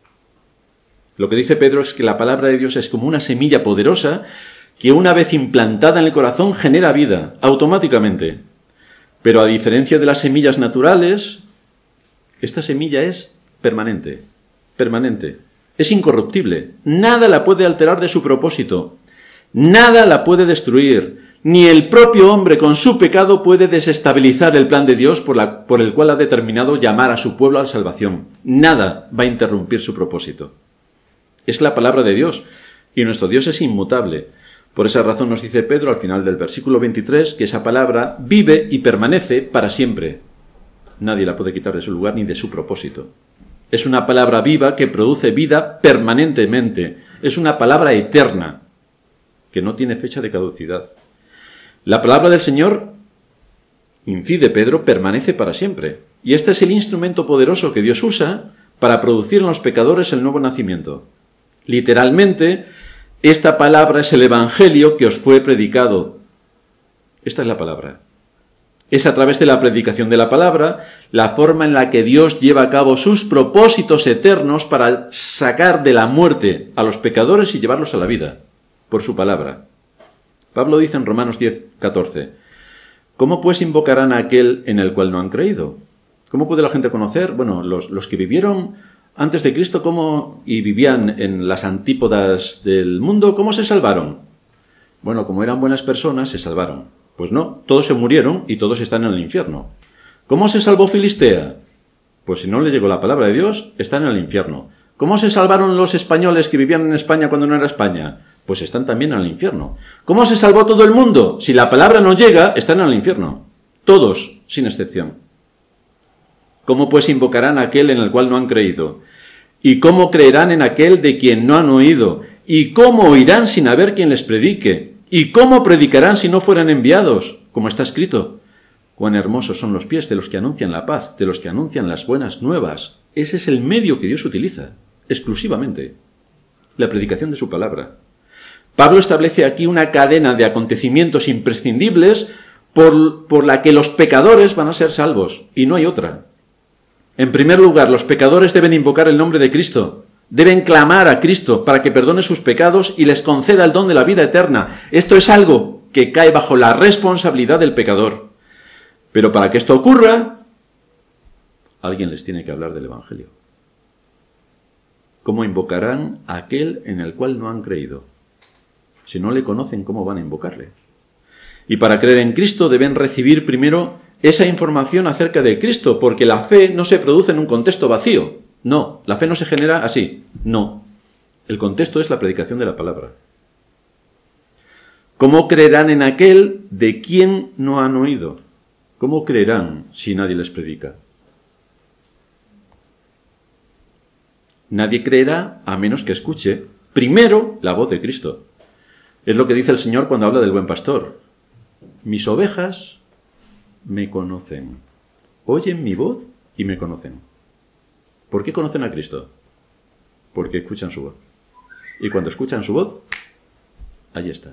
Speaker 1: Lo que dice Pedro es que la palabra de Dios es como una semilla poderosa que una vez implantada en el corazón genera vida, automáticamente. Pero a diferencia de las semillas naturales, esta semilla es permanente, permanente. Es incorruptible. Nada la puede alterar de su propósito. Nada la puede destruir. Ni el propio hombre con su pecado puede desestabilizar el plan de Dios por el cual ha determinado llamar a su pueblo a la salvación. Nada va a interrumpir su propósito. Es la palabra de Dios. Y nuestro Dios es inmutable. Por esa razón nos dice Pedro al final del versículo 23 que esa palabra vive y permanece para siempre. Nadie la puede quitar de su lugar ni de su propósito. Es una palabra viva que produce vida permanentemente. Es una palabra eterna que no tiene fecha de caducidad. La palabra del Señor, incide Pedro, permanece para siempre. Y este es el instrumento poderoso que Dios usa para producir en los pecadores el nuevo nacimiento. Literalmente, esta palabra es el evangelio que os fue predicado. Esta es la palabra. Es a través de la predicación de la palabra la forma en la que Dios lleva a cabo sus propósitos eternos para sacar de la muerte a los pecadores y llevarlos a la vida, por su palabra. Pablo dice en Romanos 10:14, ¿cómo pues invocarán a aquel en el cual no han creído? ¿Cómo puede la gente conocer? Bueno, los que vivieron antes de Cristo y vivían en las antípodas del mundo, ¿cómo se salvaron? Bueno, como eran buenas personas, se salvaron. Pues no, todos se murieron y todos están en el infierno. ¿Cómo se salvó Filistea? Pues si no le llegó la palabra de Dios, están en el infierno. ¿Cómo se salvaron los españoles que vivían en España cuando no era España? Pues están también en el infierno. ¿Cómo se salvó todo el mundo? Si la palabra no llega, están en el infierno. Todos, sin excepción. ¿Cómo pues invocarán a aquel en el cual no han creído? ¿Y cómo creerán en aquel de quien no han oído? ¿Y cómo oirán sin haber quien les predique? ¿Y cómo predicarán si no fueran enviados? Como está escrito, cuán hermosos son los pies de los que anuncian la paz, de los que anuncian las buenas nuevas. Ese es el medio que Dios utiliza, exclusivamente, la predicación de su palabra. Pablo establece aquí una cadena de acontecimientos imprescindibles por la que los pecadores van a ser salvos, y no hay otra. En primer lugar, los pecadores deben invocar el nombre de Cristo. Deben clamar a Cristo para que perdone sus pecados y les conceda el don de la vida eterna. Esto es algo que cae bajo la responsabilidad del pecador. Pero para que esto ocurra, alguien les tiene que hablar del Evangelio. ¿Cómo invocarán a aquel en el cual no han creído? Si no le conocen, ¿cómo van a invocarle? Y para creer en Cristo deben recibir primero esa información acerca de Cristo, porque la fe no se produce en un contexto vacío. No, la fe no se genera así. No. El contexto es la predicación de la palabra. ¿Cómo creerán en aquel de quien no han oído? ¿Cómo creerán si nadie les predica? Nadie creerá a menos que escuche primero la voz de Cristo. Es lo que dice el Señor cuando habla del buen pastor. Mis ovejas me conocen, oyen mi voz y me conocen. ¿Por qué conocen a Cristo? Porque escuchan su voz. Y cuando escuchan su voz, Allí está.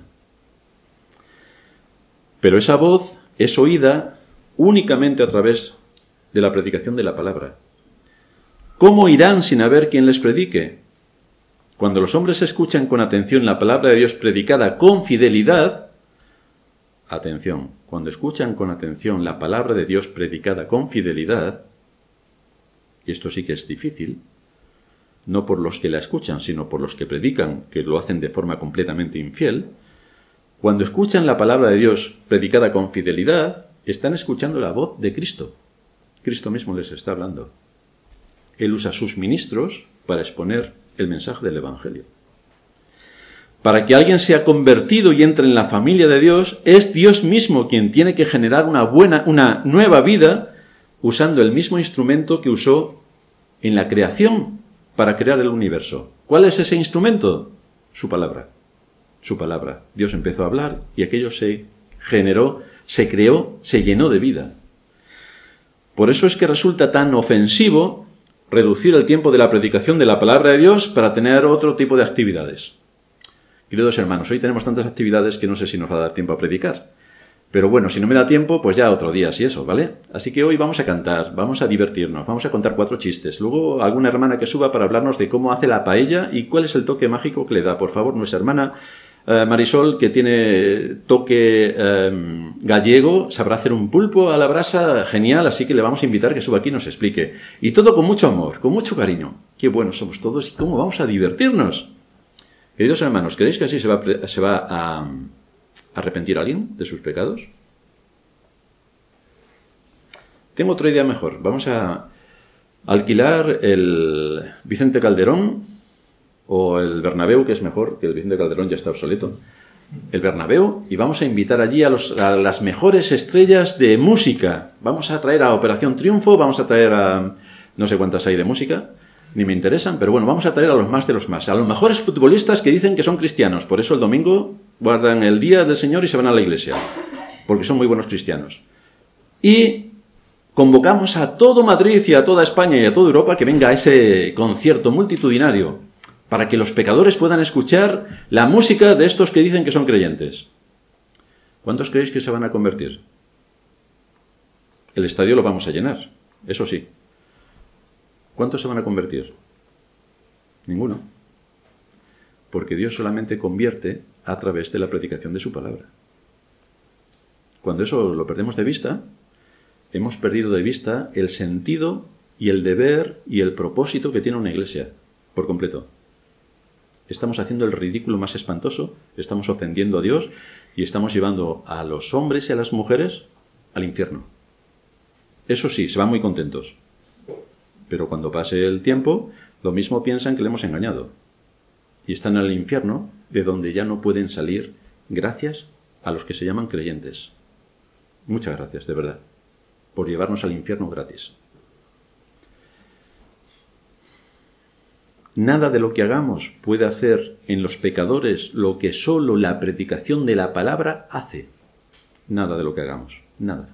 Speaker 1: Pero esa voz es oída únicamente a través de la predicación de la palabra. ¿Cómo irán sin haber quien les predique? Cuando los hombres escuchan con atención la palabra de Dios predicada con fidelidad, atención, cuando escuchan con atención la palabra de Dios predicada con fidelidad, y esto sí que es difícil, no por los que la escuchan, sino por los que predican, que lo hacen de forma completamente infiel, cuando escuchan la palabra de Dios predicada con fidelidad, están escuchando la voz de Cristo. Cristo mismo les está hablando. Él usa sus ministros para exponer el mensaje del Evangelio. Para que alguien sea convertido y entre en la familia de Dios, es Dios mismo quien tiene que generar una nueva vida usando el mismo instrumento que usó en la creación para crear el universo. ¿Cuál es ese instrumento? Su palabra. Su palabra. Dios empezó a hablar y aquello se generó, se creó, se llenó de vida. Por eso es que resulta tan ofensivo reducir el tiempo de la predicación de la palabra de Dios para tener otro tipo de actividades. Queridos hermanos, hoy tenemos tantas actividades que no sé si nos va a dar tiempo a predicar. Pero bueno, si no me da tiempo, pues ya otro día, si eso, ¿vale? Así que hoy vamos a cantar, vamos a divertirnos, vamos a contar 4 chistes. Luego alguna hermana que suba para hablarnos de cómo hace la paella y cuál es el toque mágico que le da. Por favor, nuestra hermana Marisol, que tiene toque gallego, sabrá hacer un pulpo a la brasa genial, así que le vamos a invitar que suba aquí y nos explique. Y todo con mucho amor, con mucho cariño. Qué buenos somos todos y cómo vamos a divertirnos. Queridos hermanos, ¿creéis que así se va a arrepentir alguien de sus pecados? Tengo otra idea mejor. Vamos a alquilar el Vicente Calderón o el Bernabéu, que es mejor, que el Vicente Calderón ya está obsoleto. El Bernabéu, y vamos a invitar allí a las mejores estrellas de música. Vamos a traer a Operación Triunfo, vamos a traer a no sé cuántas hay de música, ni me interesan, pero bueno, vamos a traer a los más de los más, a los mejores futbolistas que dicen que son cristianos. Por eso el domingo guardan el día del Señor y se van a la iglesia, porque son muy buenos cristianos. Y convocamos a todo Madrid y a toda España y a toda Europa que venga a ese concierto multitudinario, para que los pecadores puedan escuchar la música de estos que dicen que son creyentes. ¿Cuántos creéis que se van a convertir? El estadio lo vamos a llenar, eso sí. ¿Cuántos se van a convertir? Ninguno. Porque Dios solamente convierte a través de la predicación de su palabra. Cuando eso lo perdemos de vista, hemos perdido de vista el sentido y el deber y el propósito que tiene una iglesia, por completo. Estamos haciendo el ridículo más espantoso, estamos ofendiendo a Dios y estamos llevando a los hombres y a las mujeres al infierno. Eso sí, se van muy contentos. Pero cuando pase el tiempo, lo mismo piensan que le hemos engañado. Y están en el infierno, de donde ya no pueden salir, gracias a los que se llaman creyentes. Muchas gracias, de verdad, por llevarnos al infierno gratis. Nada de lo que hagamos puede hacer en los pecadores lo que solo la predicación de la palabra hace. Nada de lo que hagamos, nada.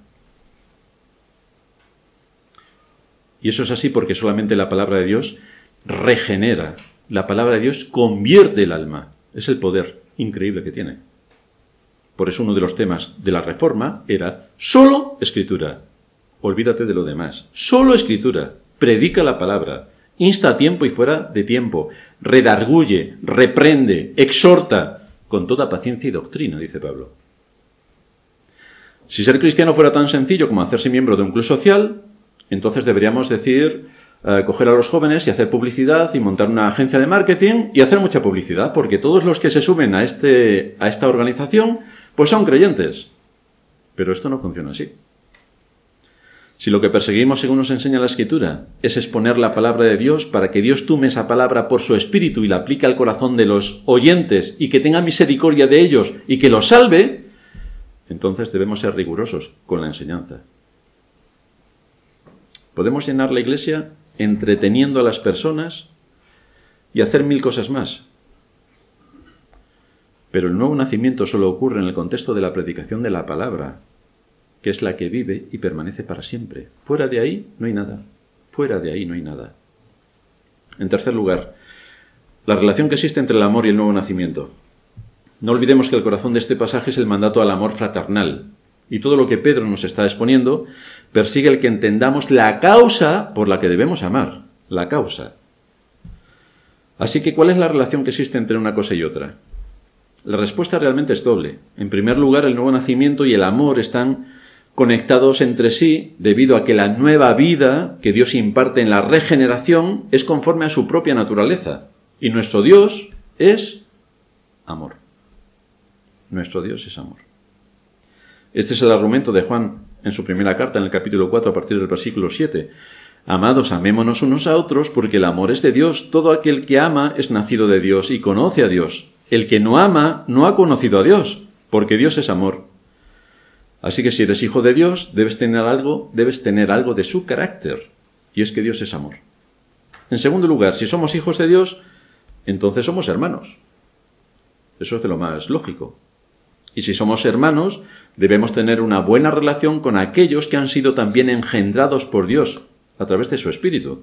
Speaker 1: Y eso es así porque solamente la palabra de Dios regenera. La palabra de Dios convierte el alma. Es el poder increíble que tiene. Por eso uno de los temas de la Reforma era solo Escritura. Olvídate de lo demás. Solo Escritura. Predica la palabra. Insta a tiempo y fuera de tiempo. Redarguye, reprende, exhorta, con toda paciencia y doctrina, dice Pablo. Si ser cristiano fuera tan sencillo como hacerse miembro de un club social, entonces deberíamos decir, coger a los jóvenes y hacer publicidad y montar una agencia de marketing y hacer mucha publicidad, porque todos los que se sumen a esta organización, pues son creyentes. Pero esto no funciona así. Si lo que perseguimos, según nos enseña la Escritura, es exponer la palabra de Dios para que Dios tome esa palabra por su Espíritu y la aplique al corazón de los oyentes y que tenga misericordia de ellos y que los salve, entonces debemos ser rigurosos con la enseñanza. Podemos llenar la iglesia entreteniendo a las personas y hacer 1000 cosas más. Pero el nuevo nacimiento solo ocurre en el contexto de la predicación de la palabra, que es la que vive y permanece para siempre. Fuera de ahí no hay nada. Fuera de ahí no hay nada. En tercer lugar, la relación que existe entre el amor y el nuevo nacimiento. No olvidemos que el corazón de este pasaje es el mandato al amor fraternal. Y todo lo que Pedro nos está exponiendo persigue el que entendamos la causa por la que debemos amar. La causa. Así que, ¿cuál es la relación que existe entre una cosa y otra? La respuesta realmente es doble. En primer lugar, el nuevo nacimiento y el amor están conectados entre sí debido a que la nueva vida que Dios imparte en la regeneración es conforme a su propia naturaleza. Y nuestro Dios es amor. Nuestro Dios es amor. Este es el argumento de Juan en su primera carta, en el capítulo 4, a partir del versículo 7. Amados, amémonos unos a otros, porque el amor es de Dios. Todo aquel que ama es nacido de Dios y conoce a Dios. El que no ama no ha conocido a Dios, porque Dios es amor. Así que si eres hijo de Dios, debes tener algo de su carácter, y es que Dios es amor. En segundo lugar, si somos hijos de Dios, entonces somos hermanos. Eso es de lo más lógico. Y si somos hermanos, debemos tener una buena relación con aquellos que han sido también engendrados por Dios a través de su Espíritu.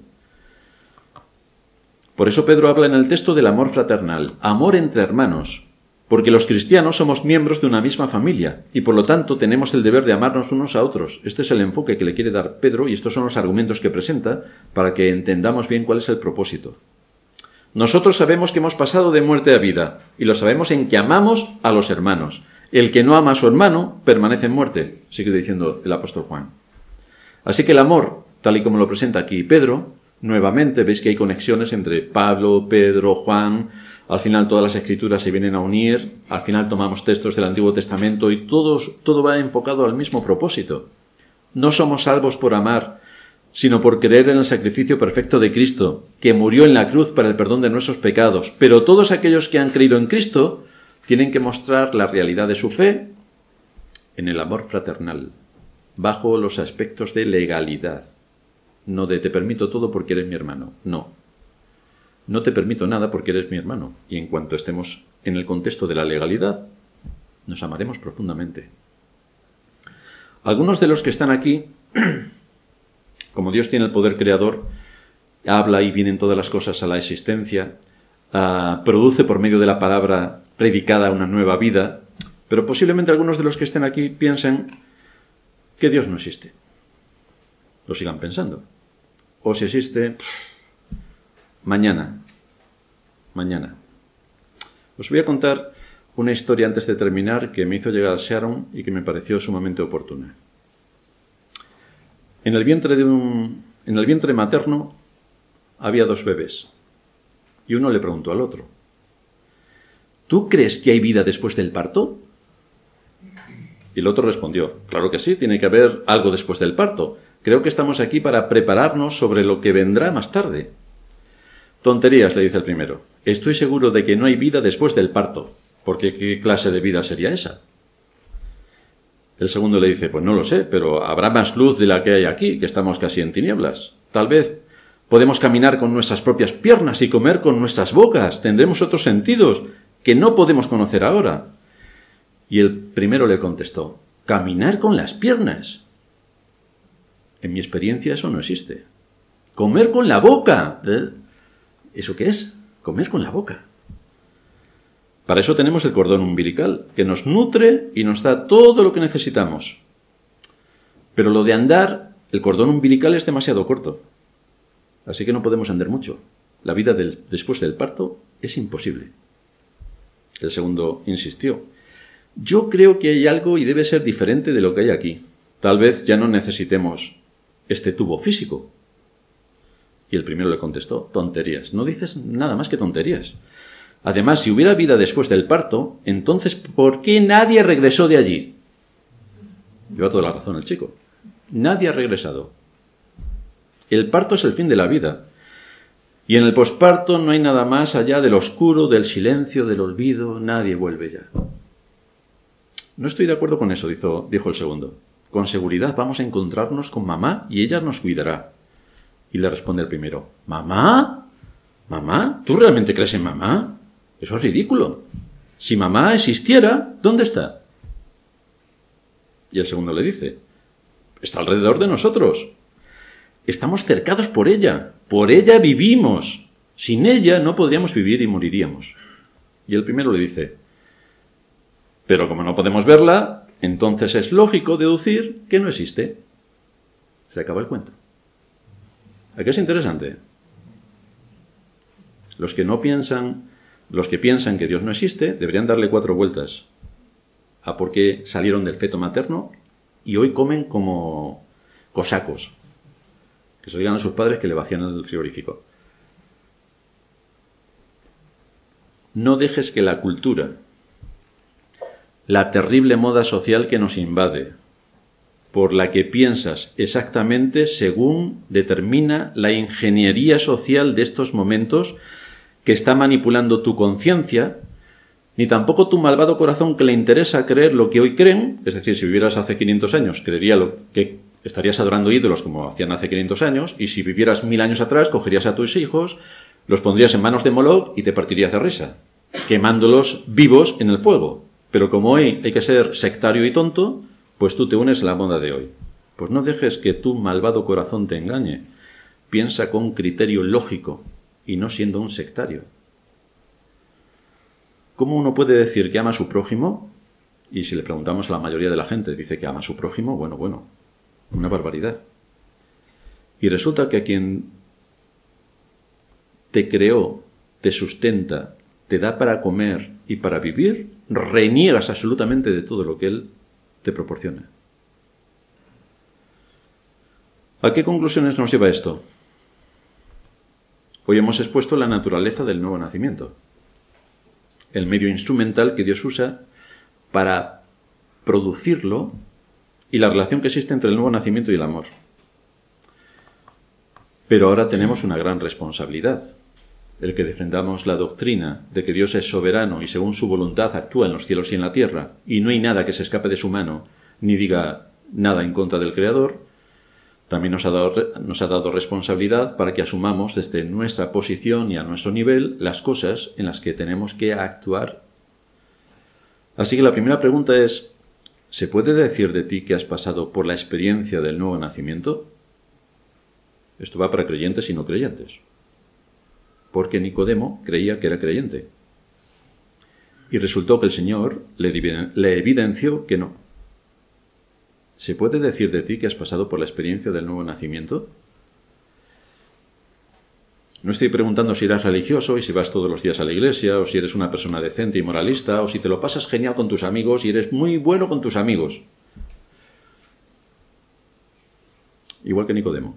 Speaker 1: Por eso Pedro habla en el texto del amor fraternal, amor entre hermanos, porque los cristianos somos miembros de una misma familia y por lo tanto tenemos el deber de amarnos unos a otros. Este es el enfoque que le quiere dar Pedro y estos son los argumentos que presenta para que entendamos bien cuál es el propósito. Nosotros sabemos que hemos pasado de muerte a vida y lo sabemos en que amamos a los hermanos. El que no ama a su hermano permanece en muerte, sigue diciendo el apóstol Juan. Así que el amor, tal y como lo presenta aquí Pedro, nuevamente veis que hay conexiones entre Pablo, Pedro, Juan. Al final todas las escrituras se vienen a unir, al final tomamos textos del Antiguo Testamento y todo va enfocado al mismo propósito. No somos salvos por amar, sino por creer en el sacrificio perfecto de Cristo, que murió en la cruz para el perdón de nuestros pecados. Pero todos aquellos que han creído en Cristo tienen que mostrar la realidad de su fe en el amor fraternal, bajo los aspectos de legalidad. No de te permito todo porque eres mi hermano. No. No te permito nada porque eres mi hermano. Y en cuanto estemos en el contexto de la legalidad, nos amaremos profundamente. Algunos de los que están aquí, como Dios tiene el poder creador, habla y vienen todas las cosas a la existencia, produce por medio de la palabra predicada una nueva vida, pero posiblemente algunos de los que estén aquí piensen que Dios no existe. Lo sigan pensando. O si existe, mañana. Os voy a contar una historia antes de terminar que me hizo llegar a Sharon y que me pareció sumamente oportuna. En el vientre materno había 2 bebés y uno le preguntó al otro: ¿tú crees que hay vida después del parto? Y el otro respondió: claro que sí, tiene que haber algo después del parto. Creo que estamos aquí para prepararnos sobre lo que vendrá más tarde. Tonterías, le dice el primero. Estoy seguro de que no hay vida después del parto, porque ¿qué clase de vida sería esa? El segundo le dice: pues no lo sé, pero habrá más luz de la que hay aquí, que estamos casi en tinieblas. Tal vez podemos caminar con nuestras propias piernas y comer con nuestras bocas. Tendremos otros sentidos que no podemos conocer ahora. Y el primero le contestó: ¿caminar con las piernas? En mi experiencia eso no existe. ¡Comer con la boca! ¿Eso qué es? Comer con la boca. Para eso tenemos el cordón umbilical, que nos nutre y nos da todo lo que necesitamos. Pero lo de andar, el cordón umbilical es demasiado corto. Así que no podemos andar mucho. La vida después del parto es imposible. El segundo insistió: yo creo que hay algo y debe ser diferente de lo que hay aquí. Tal vez ya no necesitemos este tubo físico. Y el primero le contestó: tonterías. No dices nada más que tonterías. Además, si hubiera vida después del parto, entonces ¿por qué nadie regresó de allí? Lleva toda la razón el chico. Nadie ha regresado. El parto es el fin de la vida. Y en el posparto no hay nada más allá del oscuro, del silencio, del olvido. Nadie vuelve ya. No estoy de acuerdo con eso, dijo el segundo. Con seguridad vamos a encontrarnos con mamá y ella nos cuidará. Y le responde el primero: ¿mamá? ¿Mamá? ¿Tú realmente crees en mamá? Eso es ridículo. Si mamá existiera, ¿dónde está? Y el segundo le dice: está alrededor de nosotros. Estamos cercados por ella vivimos. Sin ella no podríamos vivir y moriríamos. Y el primero le dice: Pero como no podemos verla, entonces es lógico deducir que no existe. Se acaba el cuento. ¿A qué es interesante? Los que piensan que Dios no existe, deberían darle 4 vueltas a por qué salieron del feto materno y hoy comen como cosacos, que se lo digan a sus padres que le vacían el frigorífico. No dejes que la cultura, la terrible moda social que nos invade, por la que piensas exactamente según determina la ingeniería social de estos momentos que está manipulando tu conciencia, ni tampoco tu malvado corazón que le interesa creer lo que hoy creen, es decir, si vivieras hace 500 años, creería lo que estarías adorando ídolos como hacían hace 500 años, y si vivieras 1000 años atrás, cogerías a tus hijos, los pondrías en manos de Moloch y te partirías de risa, quemándolos vivos en el fuego. Pero como hoy hay que ser sectario y tonto, pues tú te unes a la moda de hoy. Pues no dejes que tu malvado corazón te engañe. Piensa con criterio lógico y no siendo un sectario. ¿Cómo uno puede decir que ama a su prójimo? Y si le preguntamos a la mayoría de la gente, dice que ama a su prójimo, bueno, una barbaridad. Y resulta que a quien te creó, te sustenta, te da para comer y para vivir, reniegas absolutamente de todo lo que Él te proporciona. ¿A qué conclusiones nos lleva esto? Hoy hemos expuesto la naturaleza del nuevo nacimiento, el medio instrumental que Dios usa para producirlo y la relación que existe entre el nuevo nacimiento y el amor. Pero ahora tenemos una gran responsabilidad, el que defendamos la doctrina de que Dios es soberano y según su voluntad actúa en los cielos y en la tierra, y no hay nada que se escape de su mano, ni diga nada en contra del Creador. También nos ha dado responsabilidad para que asumamos desde nuestra posición y a nuestro nivel las cosas en las que tenemos que actuar. Así que la primera pregunta es, ¿se puede decir de ti que has pasado por la experiencia del nuevo nacimiento? Esto va para creyentes y no creyentes. Porque Nicodemo creía que era creyente. Y resultó que el Señor le evidenció que no. ¿Se puede decir de ti que has pasado por la experiencia del nuevo nacimiento? No estoy preguntando si eres religioso y si vas todos los días a la iglesia, o si eres una persona decente y moralista, o si te lo pasas genial con tus amigos y eres muy bueno con tus amigos. Igual que Nicodemo.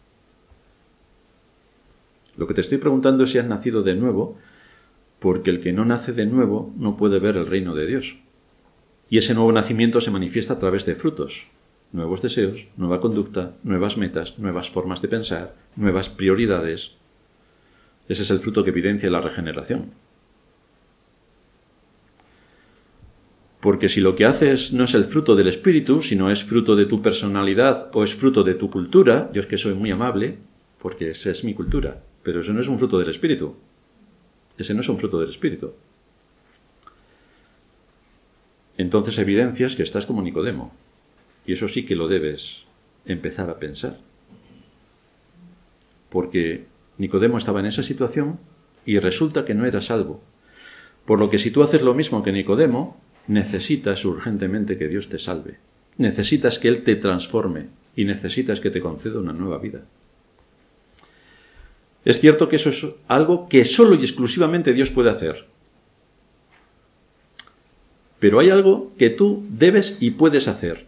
Speaker 1: Lo que te estoy preguntando es si has nacido de nuevo, porque el que no nace de nuevo no puede ver el reino de Dios. Y ese nuevo nacimiento se manifiesta a través de frutos, nuevos deseos, nueva conducta, nuevas metas, nuevas formas de pensar, nuevas prioridades. Ese es el fruto que evidencia la regeneración. Porque si lo que haces no es el fruto del Espíritu, sino es fruto de tu personalidad o es fruto de tu cultura, yo es que soy muy amable, porque esa es mi cultura, pero eso no es un fruto del Espíritu. Ese no es un fruto del Espíritu. Entonces evidencias que estás como Nicodemo. Y eso sí que lo debes empezar a pensar. Porque Nicodemo estaba en esa situación y resulta que no era salvo. Por lo que si tú haces lo mismo que Nicodemo, necesitas urgentemente que Dios te salve. Necesitas que Él te transforme y necesitas que te conceda una nueva vida. Es cierto que eso es algo que solo y exclusivamente Dios puede hacer. Pero hay algo que tú debes y puedes hacer.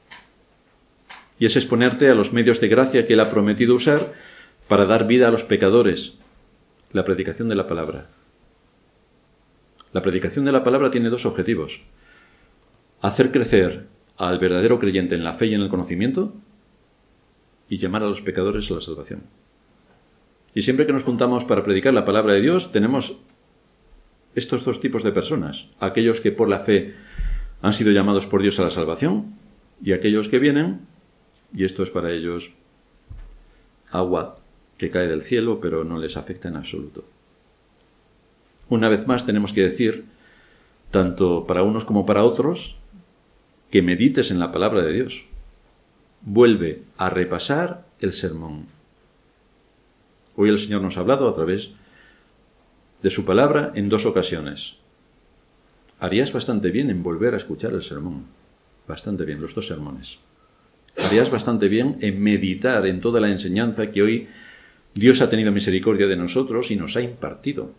Speaker 1: Y es exponerte a los medios de gracia que Él ha prometido usar para dar vida a los pecadores. La predicación de la palabra. La predicación de la palabra tiene 2 objetivos. Hacer crecer al verdadero creyente en la fe y en el conocimiento y llamar a los pecadores a la salvación. Y siempre que nos juntamos para predicar la palabra de Dios, tenemos estos 2 tipos de personas. Aquellos que por la fe han sido llamados por Dios a la salvación y aquellos que vienen, y esto es para ellos agua que cae del cielo, pero no les afecta en absoluto. Una vez más tenemos que decir, tanto para unos como para otros, que medites en la palabra de Dios. Vuelve a repasar el sermón. Hoy el Señor nos ha hablado a través de su palabra en 2 ocasiones. harías bastante bien en volver a escuchar el sermón. Bastante bien, los 2 sermones. Harías bastante bien en meditar en toda la enseñanza que hoy Dios ha tenido misericordia de nosotros y nos ha impartido.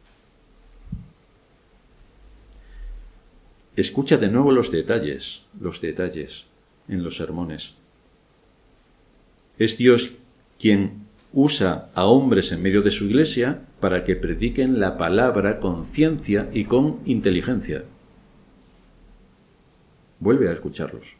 Speaker 1: Escucha de nuevo los detalles en los sermones. Es Dios quien usa a hombres en medio de su iglesia para que prediquen la palabra con ciencia y con inteligencia. Vuelve a escucharlos.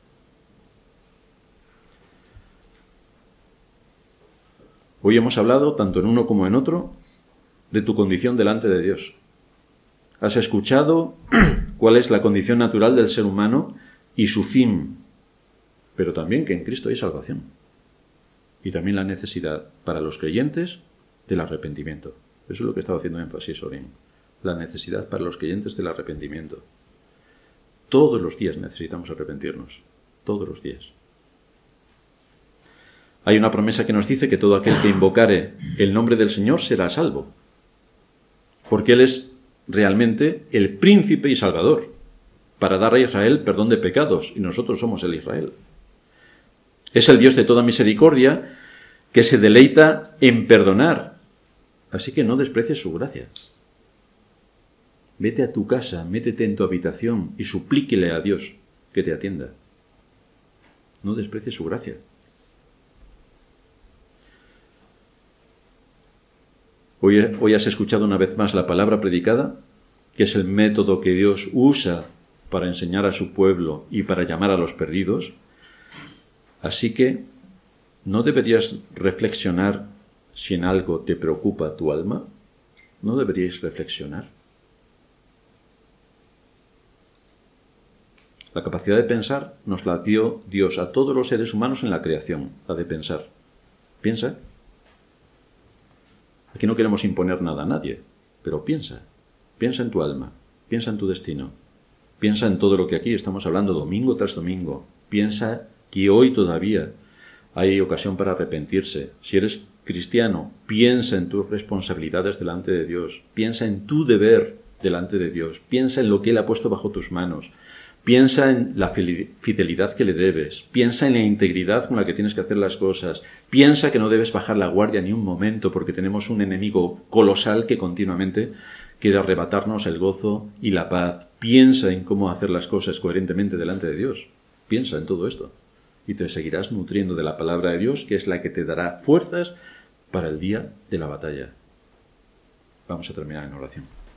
Speaker 1: Hoy hemos hablado, tanto en uno como en otro, de tu condición delante de Dios. Has escuchado cuál es la condición natural del ser humano y su fin, pero también que en Cristo hay salvación. Y también la necesidad para los creyentes del arrepentimiento. Eso es lo que estaba haciendo énfasis Orin. La necesidad para los creyentes del arrepentimiento. Todos los días necesitamos arrepentirnos. Todos los días. Hay una promesa que nos dice que todo aquel que invocare el nombre del Señor será salvo. Porque Él es realmente el príncipe y salvador, para dar a Israel perdón de pecados, y nosotros somos el Israel. Es el Dios de toda misericordia, que se deleita en perdonar. Así que no desprecies su gracia. Vete a tu casa, métete en tu habitación y suplíquele a Dios que te atienda. No desprecies su gracia. Hoy has escuchado una vez más la palabra predicada, que es el método que Dios usa para enseñar a su pueblo y para llamar a los perdidos. Así que, ¿no deberías reflexionar si en algo te preocupa tu alma? ¿No deberíais reflexionar? La capacidad de pensar nos la dio Dios a todos los seres humanos en la creación, la de pensar. Piensa. Aquí no queremos imponer nada a nadie, pero piensa. Piensa en tu alma, piensa en tu destino. Piensa en todo lo que aquí estamos hablando domingo tras domingo. Piensa que hoy todavía hay ocasión para arrepentirse. Si eres cristiano, piensa en tus responsabilidades delante de Dios. Piensa en tu deber delante de Dios. Piensa en lo que Él ha puesto bajo tus manos. Piensa en la fidelidad que le debes. Piensa en la integridad con la que tienes que hacer las cosas. Piensa que no debes bajar la guardia ni un momento porque tenemos un enemigo colosal que continuamente quiere arrebatarnos el gozo y la paz. Piensa en cómo hacer las cosas coherentemente delante de Dios. Piensa en todo esto. Y te seguirás nutriendo de la palabra de Dios, que es la que te dará fuerzas para el día de la batalla. Vamos a terminar en oración.